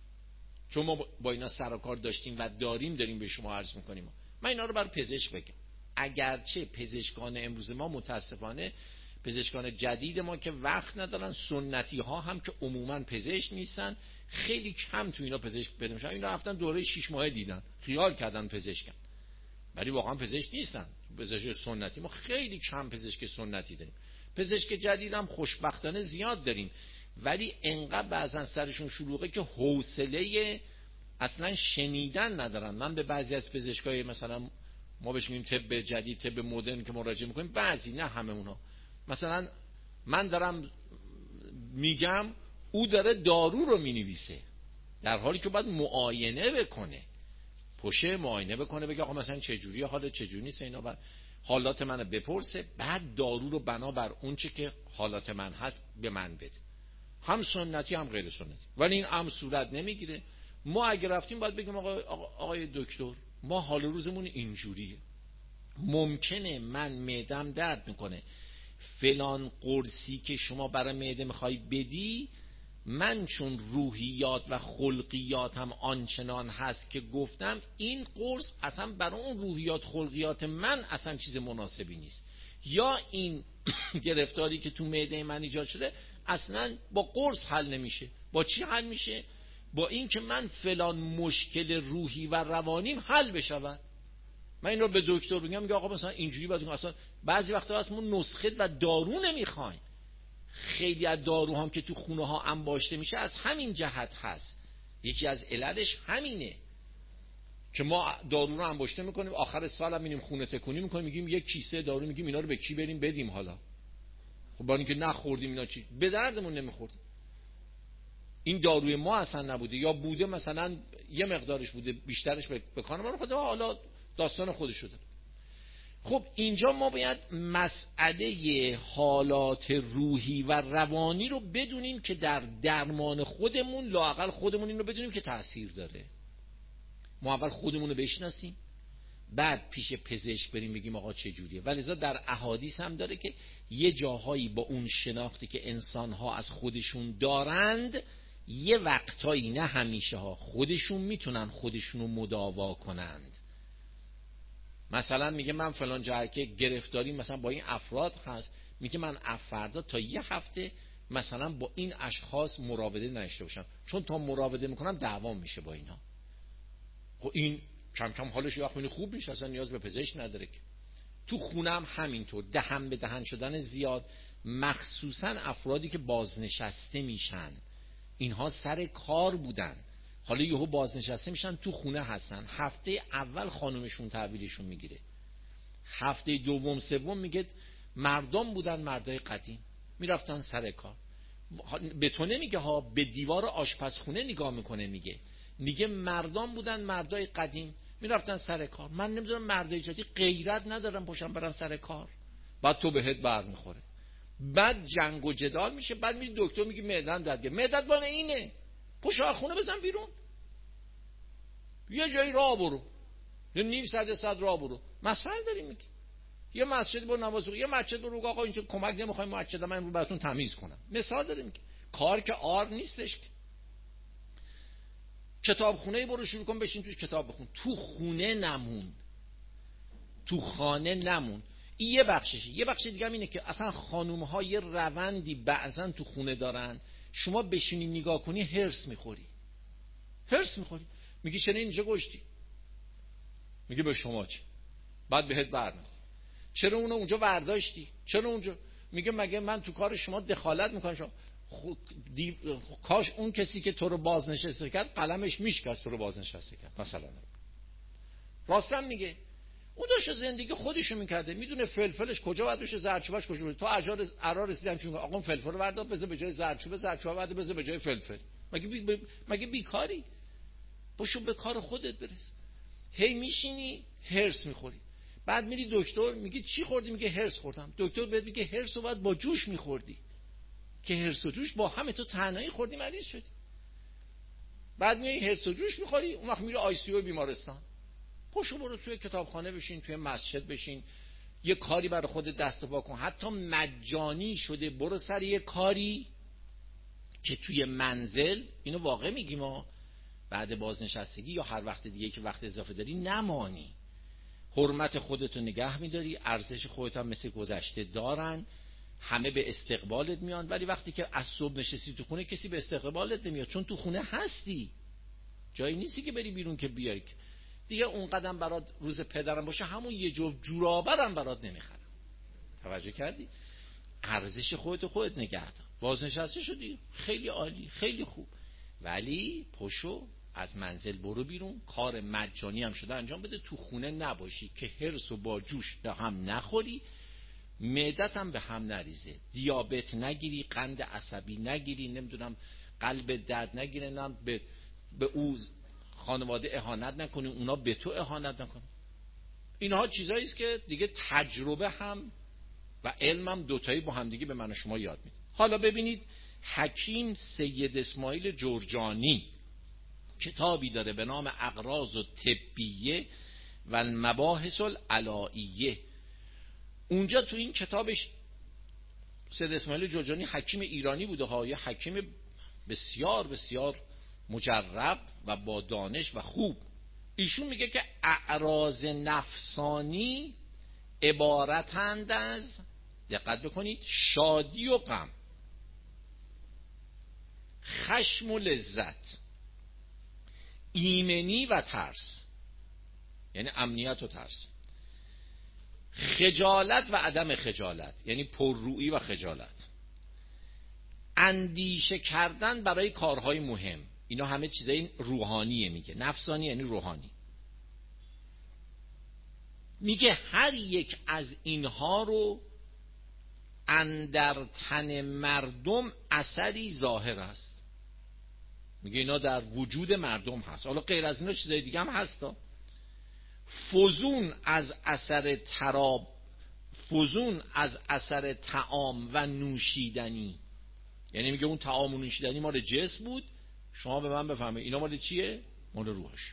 چون ما با اینا سر و کار داشتیم و داریم داریم به شما عرض میکنیم. من اینا رو برای پزشک بگم، اگرچه پزشکان امروز ما متاسفانه پزشکان جدید ما که وقت ندارن، سنتی ها هم که عموما پزشک نیستن، خیلی کم تو اینا پزشک پیدا میشن. اینا رفتن دوره شش ماهه دیدن خیال کردن پزشکن، ولی واقعا پزشک نیستن. پزشک سنتی ما خیلی کم پزشک سنتی داریم. پزشک جدید هم خوشبختانه زیاد داریم، ولی انقدر بعضن سرشون شلوغه که حوصله اصلا شنیدن ندارن. من به بعضی از پزشکای مثلا ما بهش میگیم طب جدید، طب مدرن که مراجعه میکنیم، بعضی نه همه اونا، مثلا من دارم میگم او داره دارو رو مینویسه، در حالی که باید معاینه بکنه، پشه معاینه بکنه، بگه آقا مثلا چه جوریه حالت، چه جوری نیست، اینا بعد حالات منو بپرسه، بعد دارو رو بنابر اون چه که حالات من هست به من بده. هم سنتی هم غیر سنتی، ولی این هم صورت نمیگیره. ما اگه رفتیم باید بگیم آقا آقای دکتر ما حال روزمون اینجوریه، ممکنه من معدم درد میکنه، فلان قرصی که شما برای معده میخوای بدی، من چون روحیات و خلقیاتم آنچنان هست که گفتم این قرص اصلا برای اون روحیات خلقیات من اصلا چیز مناسبی نیست، یا این گرفتاری که تو معده من ایجاد شده اصلا با قرص حل نمیشه. با چی حل میشه؟ با این که من فلان مشکل روحی و روانیم حل بشود. من این رو به دکتر بگم، میگه آقا مثلا اینجوری باید، اصلا بعضی وقتا اصلا نسخه و دارو نمیخوایم. خیلی از دارو هم که تو خونه ها انباشته میشه از همین جهت هست. یکی از علتش همینه که ما دارو رو انباشته میکنیم، آخر سال هم میریم خونه تکونی میکنیم، میگیم یک کیسه دارو، میگیم اینا رو به کی بریم بدیم حالا. خب با اینکه نخوردیم اینا چی به دردمون نمیخورد، این داروی ما اصلا نبوده، یا بوده مثلا یه مقدارش بوده بیشترش به کار ما رو، حالا داستان خودش شده. خب اینجا ما باید مسئله حالات روحی و روانی رو بدونیم که در درمان خودمون لااقل خودمون این رو بدونیم که تأثیر داره. ما اول خودمون رو بشناسیم، بعد پیش پزشک بریم بگیم آقا چه جوریه. ولذا در احادیث هم داره که یه جاهایی با اون شناختی که انسان‌ها از خودشون دارند، یه وقتایی نه همیشه ها خودشون میتونن خودشونو مداوا کنند. مثلا میگه من فلان جایی که گرفتاری مثلا با این افراد هست، میگه من فردا تا یه هفته مثلا با این اشخاص مراوده نشته باشم، چون تا مراوده میکنم دعوام میشه با اینا. خب این کم کم حالش یه وقت میونه خوب میشه، اصلا نیاز به پزشک نداره که. تو خونم همینطور دهن به دهن شدن زیاد، مخصوصا افرادی که بازنشسته میشن، اینها سر کار بودن حالا یهو بازنشسته میشن تو خونه هستن، هفته اول خانومشون تحویلشون میگیره، هفته دوم سوم میگه مردم بودن، مردای قدیم میرفتن سر کار. به تو نمیگه ها، به دیوار آشپزخونه نگاه میکنه، میگه میگه مردم بودن، مردای قدیم میرفتن سر کار. من نمیدونم مردای جدید غیرت ندارن پاشن برن سر کار، بعد تو بهت بر میخوره، بعد جنگ و جدال میشه، بعد میری دکتر میگی معده‌ام درد گرفت، معدت بانه اینه، پشت خونه بزن بیرون، یه جایی راه برو، یه نیم ساعت ساعت راه برو. مسئله داریم میگی یه مسجد برو نماز بخون، یه مسجد برو آقا اینجا کمک نمیخوایم مسجد من امروز براتون تمیز کنم. مثال داریم میگی کار که آر نیستش. کتابخونه برو شروع کن بشین توش کتاب بخون، تو خونه نمون، تو خانه نمون. این یه بخششه. یه بخش دیگه هم اینه که اصلا خانوم‌ها یه روندی بعضن تو خونه دارن، شما بشینی نگاه کنی هرس میخوری، هرس میخوری. میگی چرا اینجا گشتی؟ میگه به شما چه؟ بعد بهت برنامه. چرا اونو اونجا برداشتی؟ چرا اونجا؟ میگه مگه من تو کار شما دخالت میکنم؟ شما خود دی... کاش اون کسی که تو رو بازنشسته کرد قلمش میشکست تو رو بازنشسته کرد مثلا. راستم میگه اون داشته زندگی خودشو میکرده، میدونه فلفلش کجا باید بشه، زردچوبش کجا باید. تو اجار ارا رسیدن چون آقا فلفل رو بردار بذار به جای زردچوبه، زردچوبه بعد بذار به جای فلفل. مگه بی... ب... مگه بیکاری؟ باشو به کار خودت برس. هی میشینی هرس میخوری، بعد میری دکتر میگی چی خوردی؟ میگه هرس خوردم. دکتر بهت میگه هرس رو باید با جوش میخوردی، که هرس و جوش با همه تو تنهایی خوردی مریض شدی. بعد میای هرس و جوش میخوری، اون وقت میری آی سی یو بیمارستان. پاشو برو توی کتابخانه بشین، توی مسجد بشین، یه کاری برای خودت دست پا کن. حتی مجانی شده برو سر یه کاری که توی منزل، اینو واقع میگیم ما، بعد بازنشستگی یا هر وقت دیگه که وقت اضافه داری نمانی، حرمت خودتو نگه میداری، ارزش خودت هم مثل گذشته دارن، همه به استقبالت میان. ولی وقتی که از صبح نشستی تو خونه کسی به استقبالت نمیاد، چون تو خونه هستی، جایی نیستی که بری بیرون که بیای دیگه. اون قدم برات روز پدرم باشه همون یه جفت جورابرم برات نمیخرم. توجه کردی؟ ارزش خودت خودت نگه دار. بازنشسته شدی خیلی عالی، خیلی خوب، ولی پشو از منزل برو بیرون، کار مجانی هم شده انجام بده، تو خونه نباشی که هرس و با جوش به هم نخوری، معدت هم به هم نریزه، دیابت نگیری، قند عصبی نگیری، نمیدونم قلب درد نگیره، نه به به او خانواده اهانت نکنی، اونا به تو اهانت نکنی. اینها چیزایی است که دیگه تجربه هم و علم هم دوتایی با هم دیگه به من و شما یاد میده. حالا ببینید حکیم سید اسماعیل جرجانی کتابی داره به نام اغراض و طبیه و المباحث العلائیه. اونجا تو این کتابش سید اسماعیل جرجانی حکیم ایرانی بوده ها، یه حکیم بسیار بسیار مجرب و با دانش و خوب. ایشون میگه که اعراض نفسانی عبارتند از، دقت بکنید، شادی و غم، خشم و لذت، ایمنی و ترس، یعنی امنیت و ترس، خجالت و عدم خجالت، یعنی پررویی و خجالت، اندیشه کردن برای کارهای مهم. اینا همه چیزای روحانیه. میگه نفسانی یعنی روحانی. میگه هر یک از اینها رو اندر تن مردم اثری ظاهر است. میگه اینا در وجود مردم هست. حالا غیر از اینا چیزای دیگه هم هستا. فزون از اثر تراب، فزون از اثر طعام و نوشیدنی، یعنی میگه اون طعام و نوشیدنی مال جسم بود، شما به من بفهمید اینا مال چیه؟ مال روحش.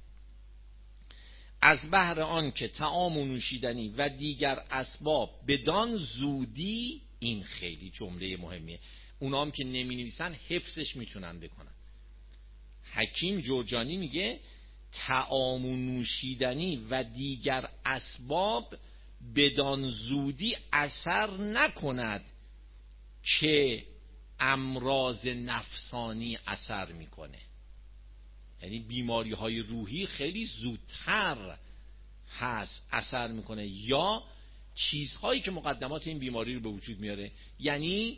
از بهر آن که طعام و نوشیدنی و دیگر اسباب بدان زودی، این خیلی جمله مهمیه، اونا هم که نمی نویسن حفظش میتونن بکنن. حکیم جرجانی میگه طعام و نوشیدنی و دیگر اسباب بدان زودی اثر نکند که امراض نفسانی اثر میکنه. یعنی بیماری های روحی خیلی زودتر هست اثر میکنه، یا چیزهایی که مقدمات این بیماری رو به وجود میاره. یعنی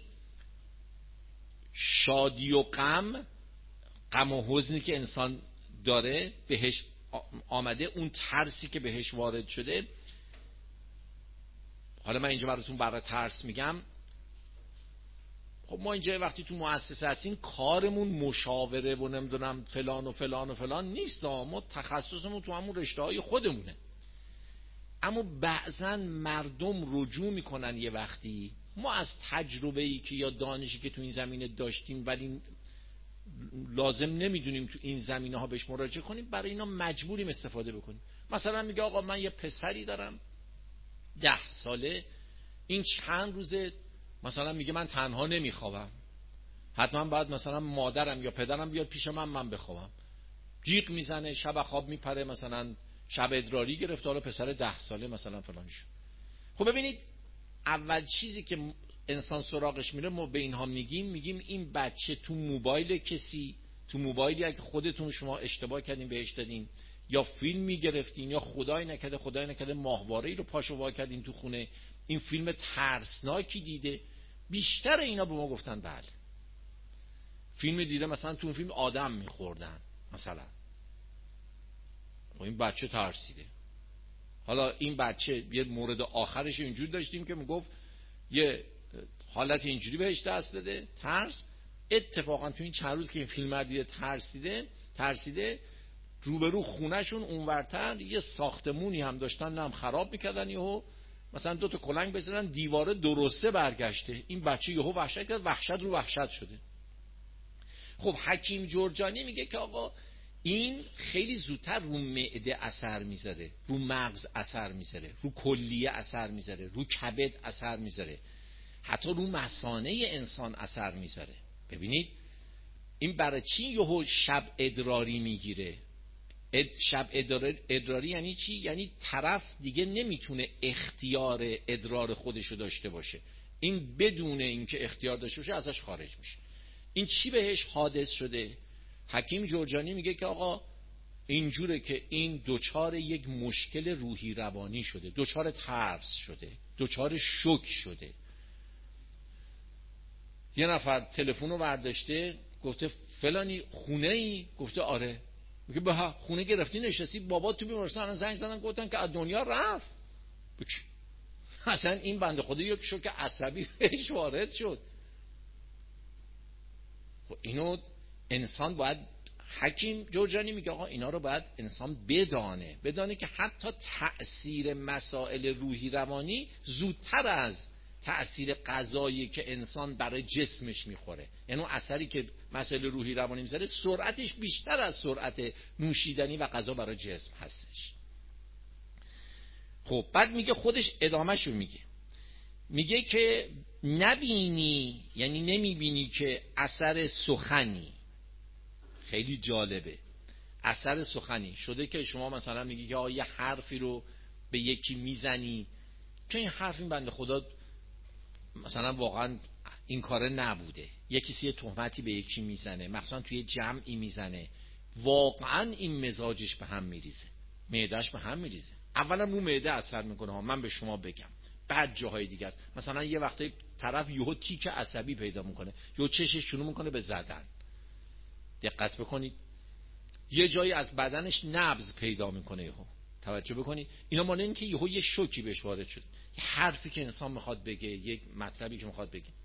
شادی و غم، غم و حزنی که انسان داره بهش آمده، اون ترسی که بهش وارد شده. حالا من اینجا براتون برای ترس میگم. خب ما اینجا وقتی تو مؤسسه هستیم کارمون مشاوره و نمیدونم فلان و فلان و فلان نیست، ما تخصصمون تو همون رشته‌های خودمونه. اما بعضا مردم رجوع میکنن یه وقتی، ما از تجربه‌ای که یا دانشی که تو این زمینه داشتیم ولی لازم نمیدونیم تو این زمینه ها بهش مراجعه کنیم، برای اینا مجبوریم استفاده بکنیم. مثلا میگه آقا من یه پسری دارم ده ساله، این چند روزه مثلا میگه من تنها نمیخوابم، حتما باید مثلا مادرم یا پدرم بیاد پیش من من بخوابم. جیغ میزنه، شب خواب میپره، مثلا شب ادراری گرفته، حالا پسر ده ساله مثلا فلان شو. خب ببینید اول چیزی که انسان سراغش میره ما به اینها میگیم میگیم این بچه تو موبایل کسی، تو موبایلی اگه خودتون شما اشتباه کردین بهش دادین، یا فیلم میگرفتین، یا خدای نکرده خدای نکرده ماهواره ای رو پاشو وا کردین تو خونه، این فیلم ترسناکی دیده. بیشتر اینا به ما گفتن بله فیلم دیده، مثلا تو اون فیلم آدم میخوردن مثلا، و این بچه ترسیده. حالا این بچه یه مورد آخرش اینجوری داشتیم که میگفت یه حالت اینجوری بهش دست داده ترس، اتفاقا تو این چند روز که این فیلم دیده ترسیده ترسیده روبرو خونهشون اونورتر یه ساختمونی هم داشتن نم خراب میکردن، یهو مثلا دو تا کلنگ بزنن دیواره درسته برگشته. این بچه یهو وحشت کرد، وحشت رو وحشت شده. خب حکیم جرجانی میگه که آقا این خیلی زودتر رو معده اثر میذاره، رو مغز اثر میذاره، رو کلیه اثر میذاره، رو کبد اثر میذاره، حتی رو مثانه انسان اثر میذاره. ببینید این برای چی یهو شب ادراری میگیره؟ اد شب ادراری, ادراری یعنی چی؟ یعنی طرف دیگه نمیتونه اختیار ادرار خودشو داشته باشه، این بدون اینکه اختیار داشته باشه ازش خارج میشه. این چی بهش حادث شده؟ حکیم جرجانی میگه که آقا اینجوره که این دوچار یک مشکل روحی روانی شده، دوچار ترس شده، دوچار شوک شده. یه نفر تلفن رو برداشته گفته فلانی خونه ای؟ گفته آره. میگه به خونه گرفتی نشستی، بابا تو بیمارستان زنگ زدن گفتن که از دنیا رفت. بچ اصلا این بنده خدا یک شوک عصبی بهش وارد شد. خب اینو انسان باید، حکیم جرجانی میگه آقا اینا رو باید انسان بدانه بدانه که حتی تأثیر مسائل روحی روانی زودتر از تأثیر غذایی که انسان برای جسمش میخوره، یعنی اون اثری که مسائل روحی روانی میذاره سرعتش بیشتر از سرعت نوشیدنی و غذا برای جسم هستش. خب بعد میگه خودش ادامهشو میگه میگه که نبینی، یعنی نمیبینی که اثر سخنی، خیلی جالبه، اثر سخنی شده که شما مثلا میگی که آه یه حرفی رو به یکی میزنی که این حرف این بنده خدا مثلا واقعا این کاره نبوده، یکی سی تهمتی به یکی میزنه، مثلا توی جمعی میزنه، واقعا این مزاجش به هم میریزه، معدهش به هم میریزه. اولا رو معده اثر میکنه ها، من به شما بگم، بعد جاهای دیگه است. مثلا یه وقتی طرف یهو تیک عصبی پیدا میکنه، یهو چشش شروع میکنه به زدن، دقت بکنید، یه جایی از بدنش نبض پیدا میکنه یهو، توجه بکنید. اینا مال این که یهو یه شوکی بهش وارد شد، یه حرفی که انسان میخواد بگه، یک مطلبی که میخواد بگه.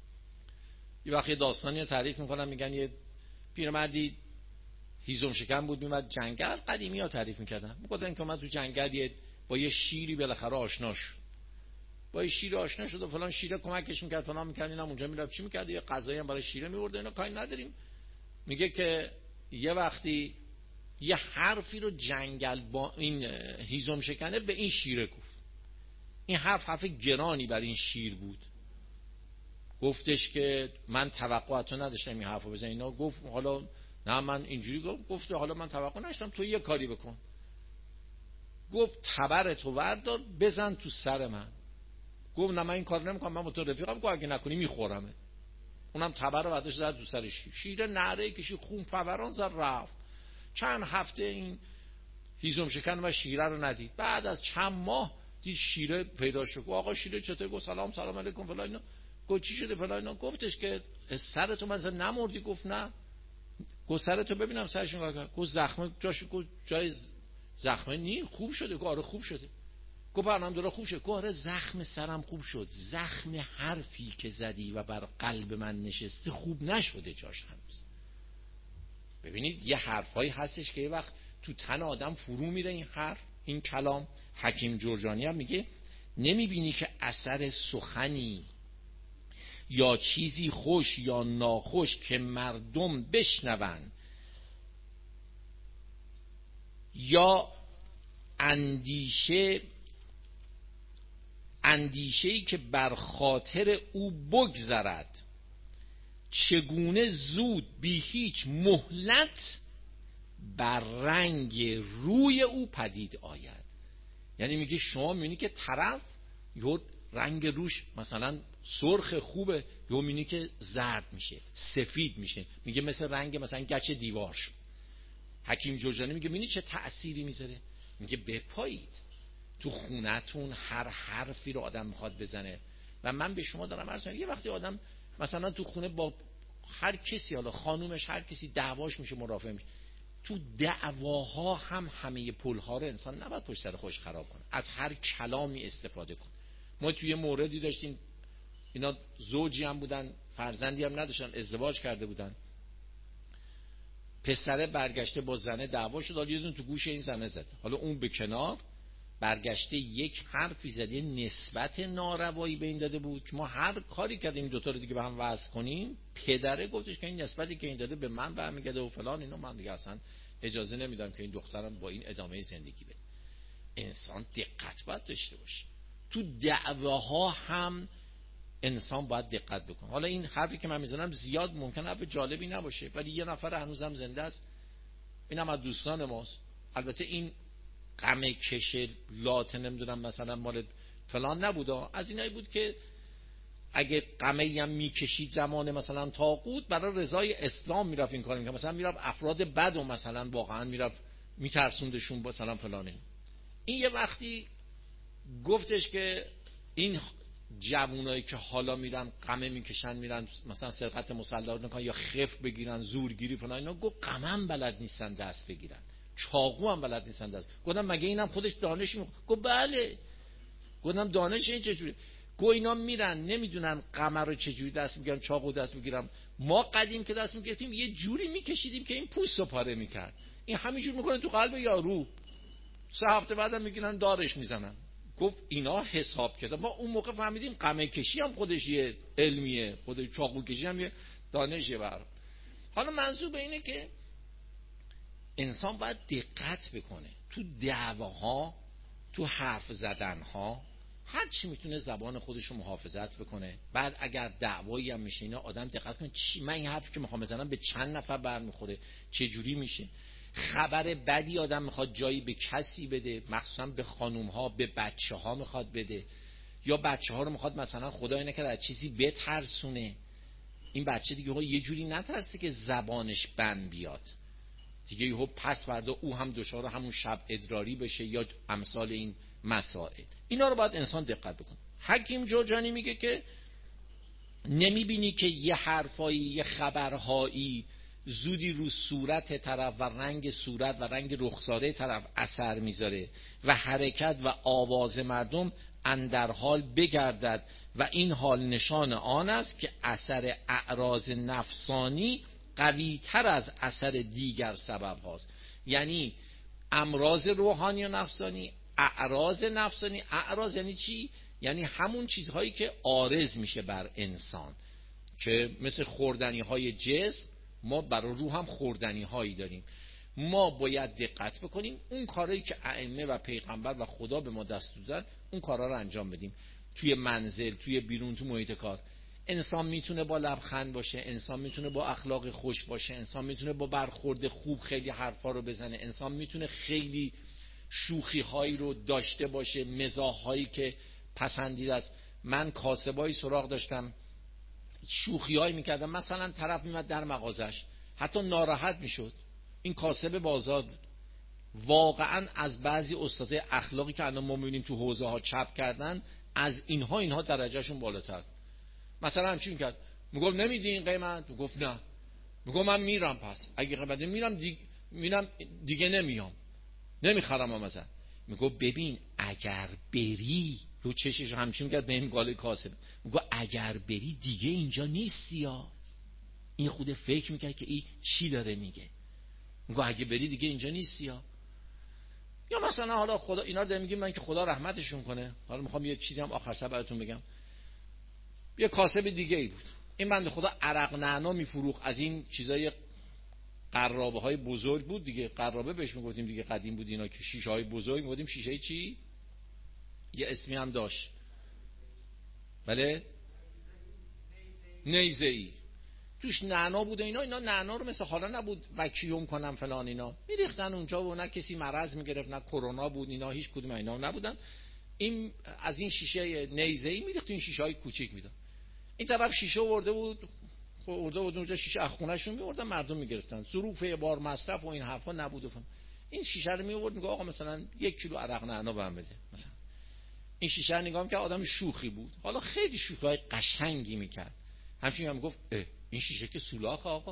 یه وقتی داستانی رو تعریف میکنن، میگن یه پیرمردی هیزم شکن بود، میومد جنگل، قدیمی ها تعریف میکردن، میگفتن که اومد تو جنگل یه با یه شیری بالاخره آشنا شد، با یه شیر آشنا شد و فلان شیره کمکش میکرد فلان میکرد، اینا اونجا میرفت چی میکرد، یه غذایی هم برای شیره میورد، اینا کاری نداریم. میگه که یه وقتی یه حرفی رو جنگل با این هیزم شکنه به این شیره گفت، این حرف حرف گرانی برای این شیر بود، گفتش که من توقعاتو نداشتم این حرفو بزنم. اینا گفت حالا نه من اینجوری گفت، گفت حالا من توقع نداشتم، تو یه کاری بکن. گفت تبرتو وردار بزن تو سر من. گفت نه من این کار نمیکنم، من با تو رفیقم، گفت اگه نکنی میخورمت. اونم تبر رو برداشت زد تو سر شیر، شیر نعره کشی خون فوران زد رفت. چند هفته این هیزم شکن و شیره رو ندید، بعد از چند ماه دید شیره پیدا شد. آقا شیره چطور؟ گفت سلام سلام علیکم فلان اینا. گفت چی شده فلان اینا. گفتش که سرتو مثلا نمردی؟ گفت نه. گفت سرتو ببینم سرش نگاه. گفت زخمه جاش، گفت جای زخمه نی خوب شده. گفت آره خوب شده. گفت الحمدلله خوب شد. گفت آره زخم سرم خوب شد، زخم حرفی که زدی و بر قلب من نشسته خوب نشده جاش هنوز. ببینید یه حرفایی هستش که یه وقت تو تن آدم فرو میره این حرف، این کلام. حکیم جرجانی هم میگه نمیبینی که اثر سخنی یا چیزی خوش یا ناخوش که مردم بشنون یا اندیشه اندیشه‌ای که بر خاطر او بگذرد چگونه زود بی هیچ مهلت بر رنگ روی او پدید آید. یعنی میگه شما میبینی که طرف یه رنگ روش مثلا سرخ خوبه، یهو میبینی که زرد میشه، سفید میشه، میگه مثل رنگ مثلا گچ دیوار شد. حکیم جوجانی میگه ببینید چه تأثیری میذاره. میگه بپایید تو خونتون هر حرفی رو آدم میخواد بزنه. و من به شما دارم عرض میکنم یه وقتی آدم مثلا تو خونه با هر کسی، حالا خانومش، هر کسی دعواش میشه، مرافع میشه، تو دعواها هم همه پلها رو انسان نباید پشت سر خودش خراب کنه، از هر کلامی استفاده کنه. ما توی موردی داشتیم، اینا زوجی هم بودن، فرزندی هم نداشتن، ازدواج کرده بودن، پسره برگشته با زنه دعوا شد، حالا یه دون تو گوش این زنه زده، حالا اون به کنار برگشته یک حرفی زده نسبت ناروایی به این داده بود که ما هر کاری کردیم این دوتا رو دیگه به هم وصل کنیم. پدره گفتش که این نسبتی که این داده به من برمیگرده و فلان، اینو من دیگه اصلا اجازه نمیدم که این دخترم با این ادامه زندگی بده. انسان دقت باید داشته باشه، تو دعواها هم انسان باید دقت بکنه. حالا این حرفی که من میزنم زیاد ممکنه حرف جالبی نباشه، ولی یه نفر هنوزم زنده است، اینم از دوستان ماست. البته این غم کشه لاته نمیدونم مثلا مال فلان نبوده، از اینایی بود که اگه غمی هم میکشید زمان مثلا طاغوت، برای رضای اسلام میرفت این کارو میکرد، مثلا میرفت افراد بد و مثلا واقعا میرفت میترسوندشون مثلا فلانه. این یه وقتی گفتش که این جوونایی که حالا میرن غمه میکشن، میرن مثلا سرقت مسلح میکنن یا خف بگیرن، زورگیری فلان، اینا گفت غمم بلد نیستن دست بگیرن، چاقو هم بلد نیستن دست. گفتم مگه اینم خودش دانش می... گفت بله. گفتم دانش این چجوری؟ گفت اینا میرن نمیدونن غمه رو چجوری دست میگیرن، چاقو دست میگیرن. ما قدیم که دست میگرفتیم یه جوری میکشیدیم که این پوستو پاره میکرد، این همینجور میکنه تو قلب یارو، سه هفته بعدم میگیرن دارش میزنن. گفت اینا حساب کرده، ما اون موقع فهمیدیم غمه کشی هم خودش یه علمیه، خودش چاقو کشی هم یه دانشه. بر حالا منظور به اینه که انسان باید دقت بکنه تو دعواها، تو حرف زدنها، هر چی میتونه زبان خودش رو محافظت بکنه. بعد اگر دعوایی هم میشه اینا آدم دقت کنه چی من این حرفی که میخوام بزنم به چند نفر برمیخوره، چه جوری میشه. خبر بدی آدم میخواد جایی به کسی بده، مخصوصا به خانوم ها، به بچه ها میخواد بده، یا بچه ها رو میخواد مثلا خدای نکرده از چیزی بترسونه، این بچه دیگه یه جوری نترسه که زبانش بند بیاد دیگه، یهو پس فردا او هم دچار همون شب ادراری بشه یا امثال این مسائل. اینا رو باید انسان دقت بکنه. حکیم جوجانی میگه که نمیبینی که یه حرفایی، یه خبرهایی زودی رو صورت طرف و رنگ صورت و رنگ رخساره طرف اثر میذاره و حرکت و آواز مردم اندر حال بگردد و این حال نشان آن است که اثر اعراض نفسانی قوی تر از اثر دیگر سبب هاست. یعنی امراض روحانی و نفسانی، اعراض نفسانی. اعراض یعنی چی؟ یعنی همون چیزهایی که عارض میشه بر انسان، که مثل خوردنی های جسم، ما برای روح هم خوردنی هایی داریم. ما باید دقت بکنیم اون کارهایی که ائمه و پیغمبر و خدا به ما دستور دادن اون کارها رو انجام بدیم. توی منزل، توی بیرون، تو محیط کار انسان میتونه با لبخند باشه، انسان میتونه با اخلاق خوش باشه، انسان میتونه با برخورد خوب خیلی حرفا رو بزنه، انسان میتونه خیلی شوخی هایی رو داشته باشه، مزاح هایی که پسندیده است. من کاسبای سراغ داشتم شوخی هایی میکردم، مثلا طرف میمد در مغازش حتی ناراحت میشد، این کاسب بازار بود، واقعا از بعضی استادای اخلاقی که الان ما میبینیم تو حوزه ها چپ کردن، از اینها اینها درجهشون بالاتر. مثلا همچین کرد، میگفت نمیدی این قیمت؟ میگفت نه. میگفت من میرم، پس اگه قیمت میرم دیگه میرم دیگه نمیام، نمیخرم هم ازت. میگفت ببین اگر بری، رو چشش همچین کرد به این گاله کاسب، میگفت اگر بری دیگه اینجا نیستی. یا این خود فکر میکرد که این چی داره میگه، میگفت اگه بری دیگه اینجا نیستی. یا یا مثلا حالا خدا اینا رو میگیم من که خدا رحمتشون کنه. حالا میخوام یه چیزی هم آخر سر براتون بگم. یه کاسب دیگه ای بود، این بنده خدا عرق نعنا میفروخت، از این چیزای قرابه های بزرگ بود دیگه، قرابه بهش میگفتیم دیگه، قدیم بود اینا که شیشه های بزرگ میگفتیم شیشه چی، یه اسمی هم داشت، بله نیزه ای، توش نعنا بود اینا. اینا نعنا رو مثل حالا نبود وکیوم کنن فلان، اینا میریختن اونجا و نه کسی مرض میگرفت نه کرونا بود، اینا هیچ کدوم اینا نبودن. این از این شیشه نیزه ای میریخت تو این شیشه های کوچیک میداد. این طرف شیشه آورده بود، آورده بود اونجا شیشه از خونه‌شون می‌آوردن، مردم می‌گرفتن، ظروف بار مصرف و این حرفا نبود. و این شیشه رو می‌آورد میگه آقا مثلا یک کیلو عرق نعنا بهم بده مثلا. این شیشه رو نگاه می‌کرد، آدم شوخی بود، حالا خیلی شوخی‌های قشنگی می‌کرد. همچنین هم گفت این شیشه که سولاخ آقا.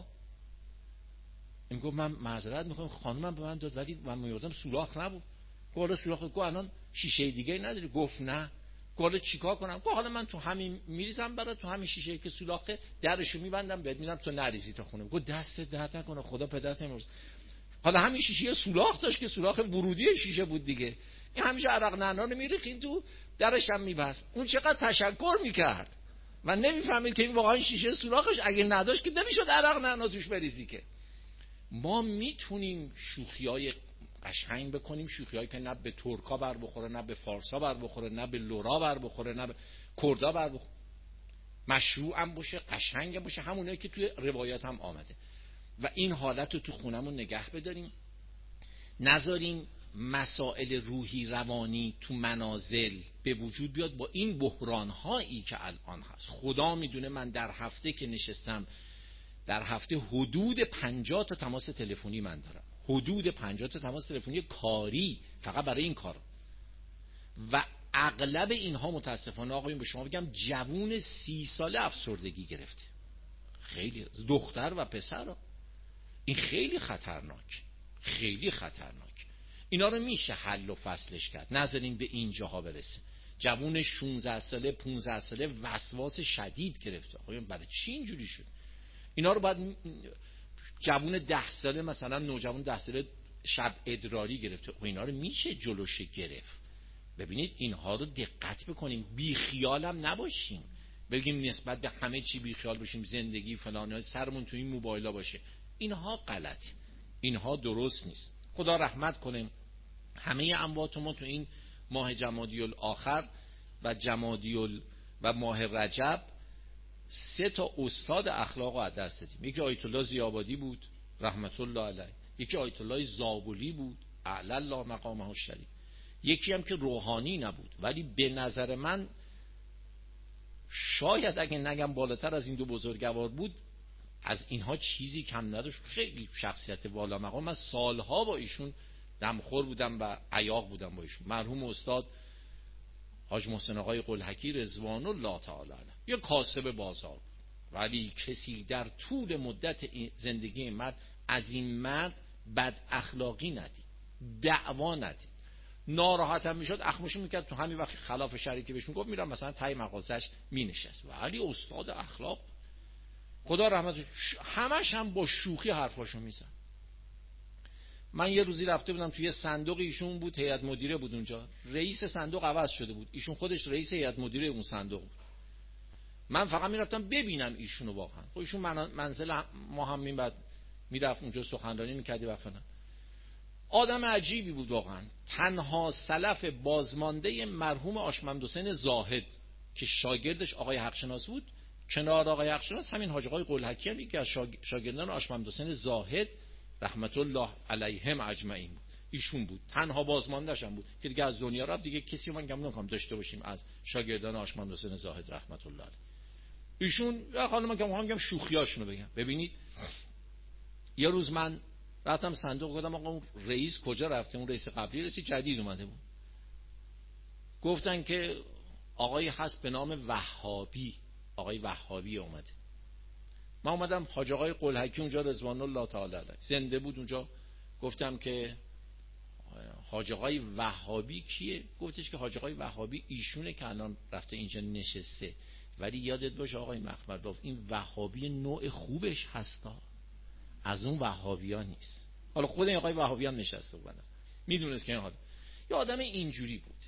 این گفت من معذرت می‌خوام خانومم به من داد ولی من می‌آوردم سولاخ نبود. گفت سولاخ. گفت الان شیشه دیگه نداری؟ گفت نه. گفت چیکار کنم؟ گفت حالا من تو همین میریزم برات، تو همین شیشه که سولاخه درشو میبندم بهت میدم تو نریزی تا خونه. گفت دست درد نکنه خدا پدرت امروز. حالا همین شیشه سولاخ داشت که سولاخ ورودی شیشه بود دیگه. این همیشه عرق نعنا رو میریخین تو، درش هم میبست. اون چقدر تشکر میکرد و نمیفهمید که این واقعا شیشه سولاخش اگه نداشت که نمیشد عرق نعنا توش بریزی. که ما میتونیم شوخیای قشنگ بکنیم، شوخیایی که نه به ترکا بر بخوره، نه به فارسا بر بخوره، نه به لورا بر بخوره، نه به کردا بر بخوره، مشروع هم باشه، قشنگ هم باشه، همونایی که توی روایات هم آمده. و این حالت رو تو خونمون نگه بداریم، نذاریم مسائل روحی روانی تو منازل به وجود بیاد با این بحران هایی که الان هست. خدا میدونه من در هفته که نشستم، در هفته حدود پنجاه تا تماس تلفنی من دارم، حدود پنجاه تا تماس تلفنی کاری فقط برای این کار. و اغلب اینها متاسفانه آقایون به شما بگم جوون سی ساله افسردگی گرفته، خیلی دختر و پسر. این خیلی خطرناک، خیلی خطرناک. اینا رو میشه حل و فصلش کرد، نذاریم به این جاها برسه. جوون شانزده ساله پانزده ساله وسواس شدید گرفته. آقایون برای چی اینجوری شد؟ اینا رو باید جوون ده ساله مثلا نوجوان ده ساله شب ادراری گرفته، و اینا رو میشه جلوش گرفت. ببینید اینها رو دقت بکنیم، بی خیال هم نباشیم، بگیم نسبت به همه چی بی خیال باشیم، زندگی فلان سرمون تو این موبایلا باشه. اینها غلط، اینها درست نیست. خدا رحمت کنه همه اموات ما تو این ماه جمادی الاخر و جمادی و ماه رجب سه تا استاد اخلاق رو از دست دادیم. یکی آیت الله ضیاءآبادی بود رحمت الله علیه، یکی آیت الله زابلی بود اعلی الله مقامه الشریف، یکی هم که روحانی نبود ولی به نظر من شاید اگه نگم بالاتر از این دو بزرگوار بود، از اینها چیزی کم نداشت. خیلی شخصیت والا مقام. من سالها با ایشون دمخور بودم و عیاق بودم با ایشون. مرحوم استاد حاج محسن آقای قلحکی رضوان الله تعالی علیه یه کاسب بازار بود، ولی کسی در طول مدت زندگی این مرد از این مرد بد اخلاقی ندید، دعوا ندید. ناراحت هم میشد اخمشو میکرد تو همین وقت خلاف شرعی که بهش میگفت میرم مثلا تای مغازش مینشست، ولی استاد اخلاق خدا رحمتش، همش هم با شوخی حرفاشو میزد. من یه روزی رفته بودم توی صندوق ایشون بود، هیئت مدیره بود اونجا، رئیس صندوق عوض شده بود، ایشون خودش رئیس هیئت مدیره اون صندوق بود. من فقط میرفتم ببینم ایشونو، واقعا خب ایشون منزل ما هم میبد میرفت اونجا سخنرانی میکردی و فلان. آدم عجیبی بود واقعا. تنها سلف بازمانده مرحوم آشمند حسین زاهد که شاگردش آقای حقشناس بود، کنار آقای حقشناس همین حاج آقای قلحکی هم یکی از شاگردان آشمند حسین زاهد رحمت الله علیهم اجمعین بود، ایشون بود. تنها بازمانده‌ش هم بود که دیگه از دنیا رفت. دیگه کسی من گمان نمی‌کنم داشته باشیم از شاگردان آشمند حسین زاهد رحمت الله علیه. ایشون حالا من که میگم شوخیاشونو بگم. ببینید یه روز من رفتم صندوق، گفتم آقا اون رئیس کجا رفته؟ اون رئیس قبلی رئیس جدید اومده بود. گفتن که آقای هست به نام وهابی، آقای وهابی اومده. من اومدم، حاج آقای قلحکی اونجا رضوان الله تعالی علیه زنده بود اونجا. گفتم که حاج آقای وهابی کیه؟ گفتش که حاج آقای وهابی ایشونه که الان رفته اینجا نشسته، ولی یادت باشه آقای مخمدباف این وهابی نوع خوبش هستا، از اون وهابی ها نیست. حالا خود این آقای وهابی هم نشسته بودن، میدونست که این حال یه آدم اینجوری بود.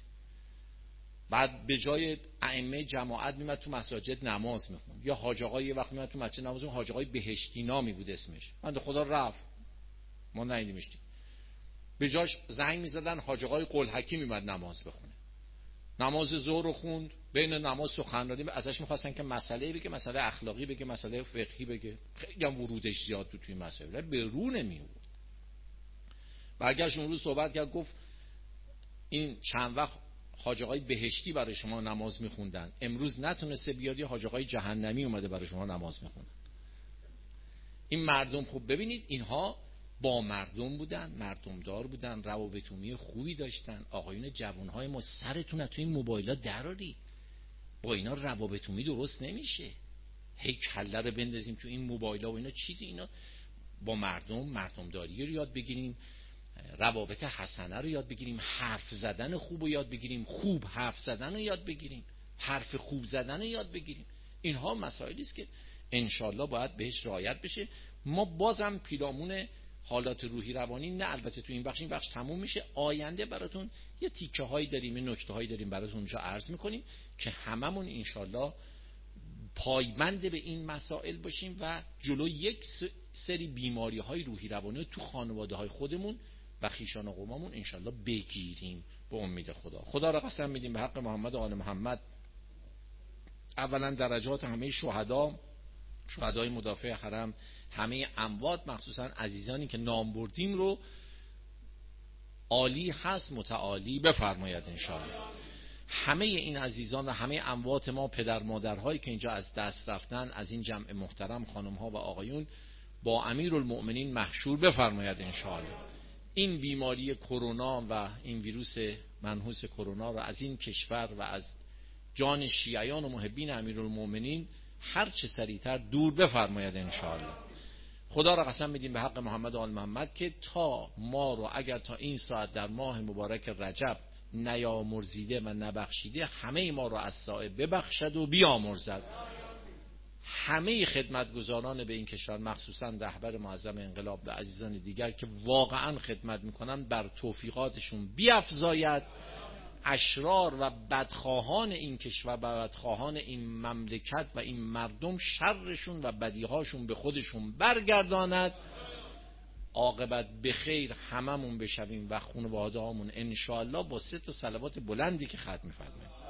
بعد به جای ائمه جماعت میمد تو مساجد نماز میخوند. یا حاج آقای یه وقت میمد تو مسجد نماز، اون حاج آقای بهشتی نامی بود اسمش، من خدا رفت ما ندیدیمش. به جاش زنگ میزدن حاج آقای قلحکی میمد نماز بخونه. نماز ظهر رو خوند، بین نماز سخنرانی ازش میخواستن که مسئله بگه، مسئله اخلاقی بگه، مسئله فقهی بگه. خیلی هم ورودش زیاد بود توی مسائل، به رو نمیورد. برگشت اون روز صحبت کرد، گفت این چند وقت حاج آقای بهشتی برای شما نماز میخوندن، امروز نتونسته بیاد، یه حاج آقای جهنمی اومده برای شما نماز میخونه. این مردم خوب ببینید اینها با مردم بودن، مردمدار بودن، روابط عمومی خوبی داشتن. آقایون جوانهای ما سرتون از توی این موبایل‌ها درارید، با اینا روابط عمومی درست نمیشه. هی کله رو بندازیم تو این موبایل‌ها و اینا چیزی. اینا با مردم مردمداری رو یاد بگیریم، روابط حسنه رو یاد بگیریم، حرف زدن خوب رو یاد بگیریم، خوب حرف زدن رو یاد بگیریم، حرف خوب زدن رو یاد بگیریم. اینها مسائلی است که انشالله باید بهش رعایت بشه. ما بازم پیرامون حالات روحی روانی، نه البته تو این بخش، این بخش تموم میشه، آینده براتون یه تیکه هایی داریم، یه نکته هایی داریم براتون اونجا عرض میکنیم که هممون انشالله پایبند به این مسائل باشیم و جلو یک سری بیماری های روحی روانی تو خانواده های خودمون و خیشان و قوممون انشالله بگیریم به امید خدا. خدا را قسم میدیم به حق محمد و آل محمد، اولا درجات همه شهدا، شهدای مدافع حرم، همه اموات، مخصوصا عزیزانی که نام بردیم رو عالی هست متعالی بفرماید انشاءالله. همه این عزیزان و همه اموات ما، پدر مادرهایی که اینجا از دست رفتن، از این جمع محترم خانمها و آقایون با امیرالمؤمنین محشور بفرماید انشاءالله. این بیماری کرونا و این ویروس منحوس کرونا رو از این کشور و از جان شیعیان و محبین امیرالمؤمنین هر چه سریعتر دور بفرماید انشاءالله. خدا را قسم میدیم به حق محمد و آل محمد که تا ما رو اگر تا این ساعت در ماه مبارک رجب نیامرزیده و نبخشیده، همه ما رو از سایه ببخشد و بیامرزد. همه خدمتگزاران به این کشور، مخصوصا رهبر معظم انقلاب و عزیزان دیگر که واقعا خدمت میکنن، بر توفیقاتشون بیفزاید. اشرار و بدخواهان این کشور و بدخواهان این مملکت و این مردم شرشون و بدیهاشون به خودشون برگرداند. عاقبت به خیر هممون بشویم و خانواده هامون انشاءالله با سه تا صلوات بلندی که ختم می‌فرماییم.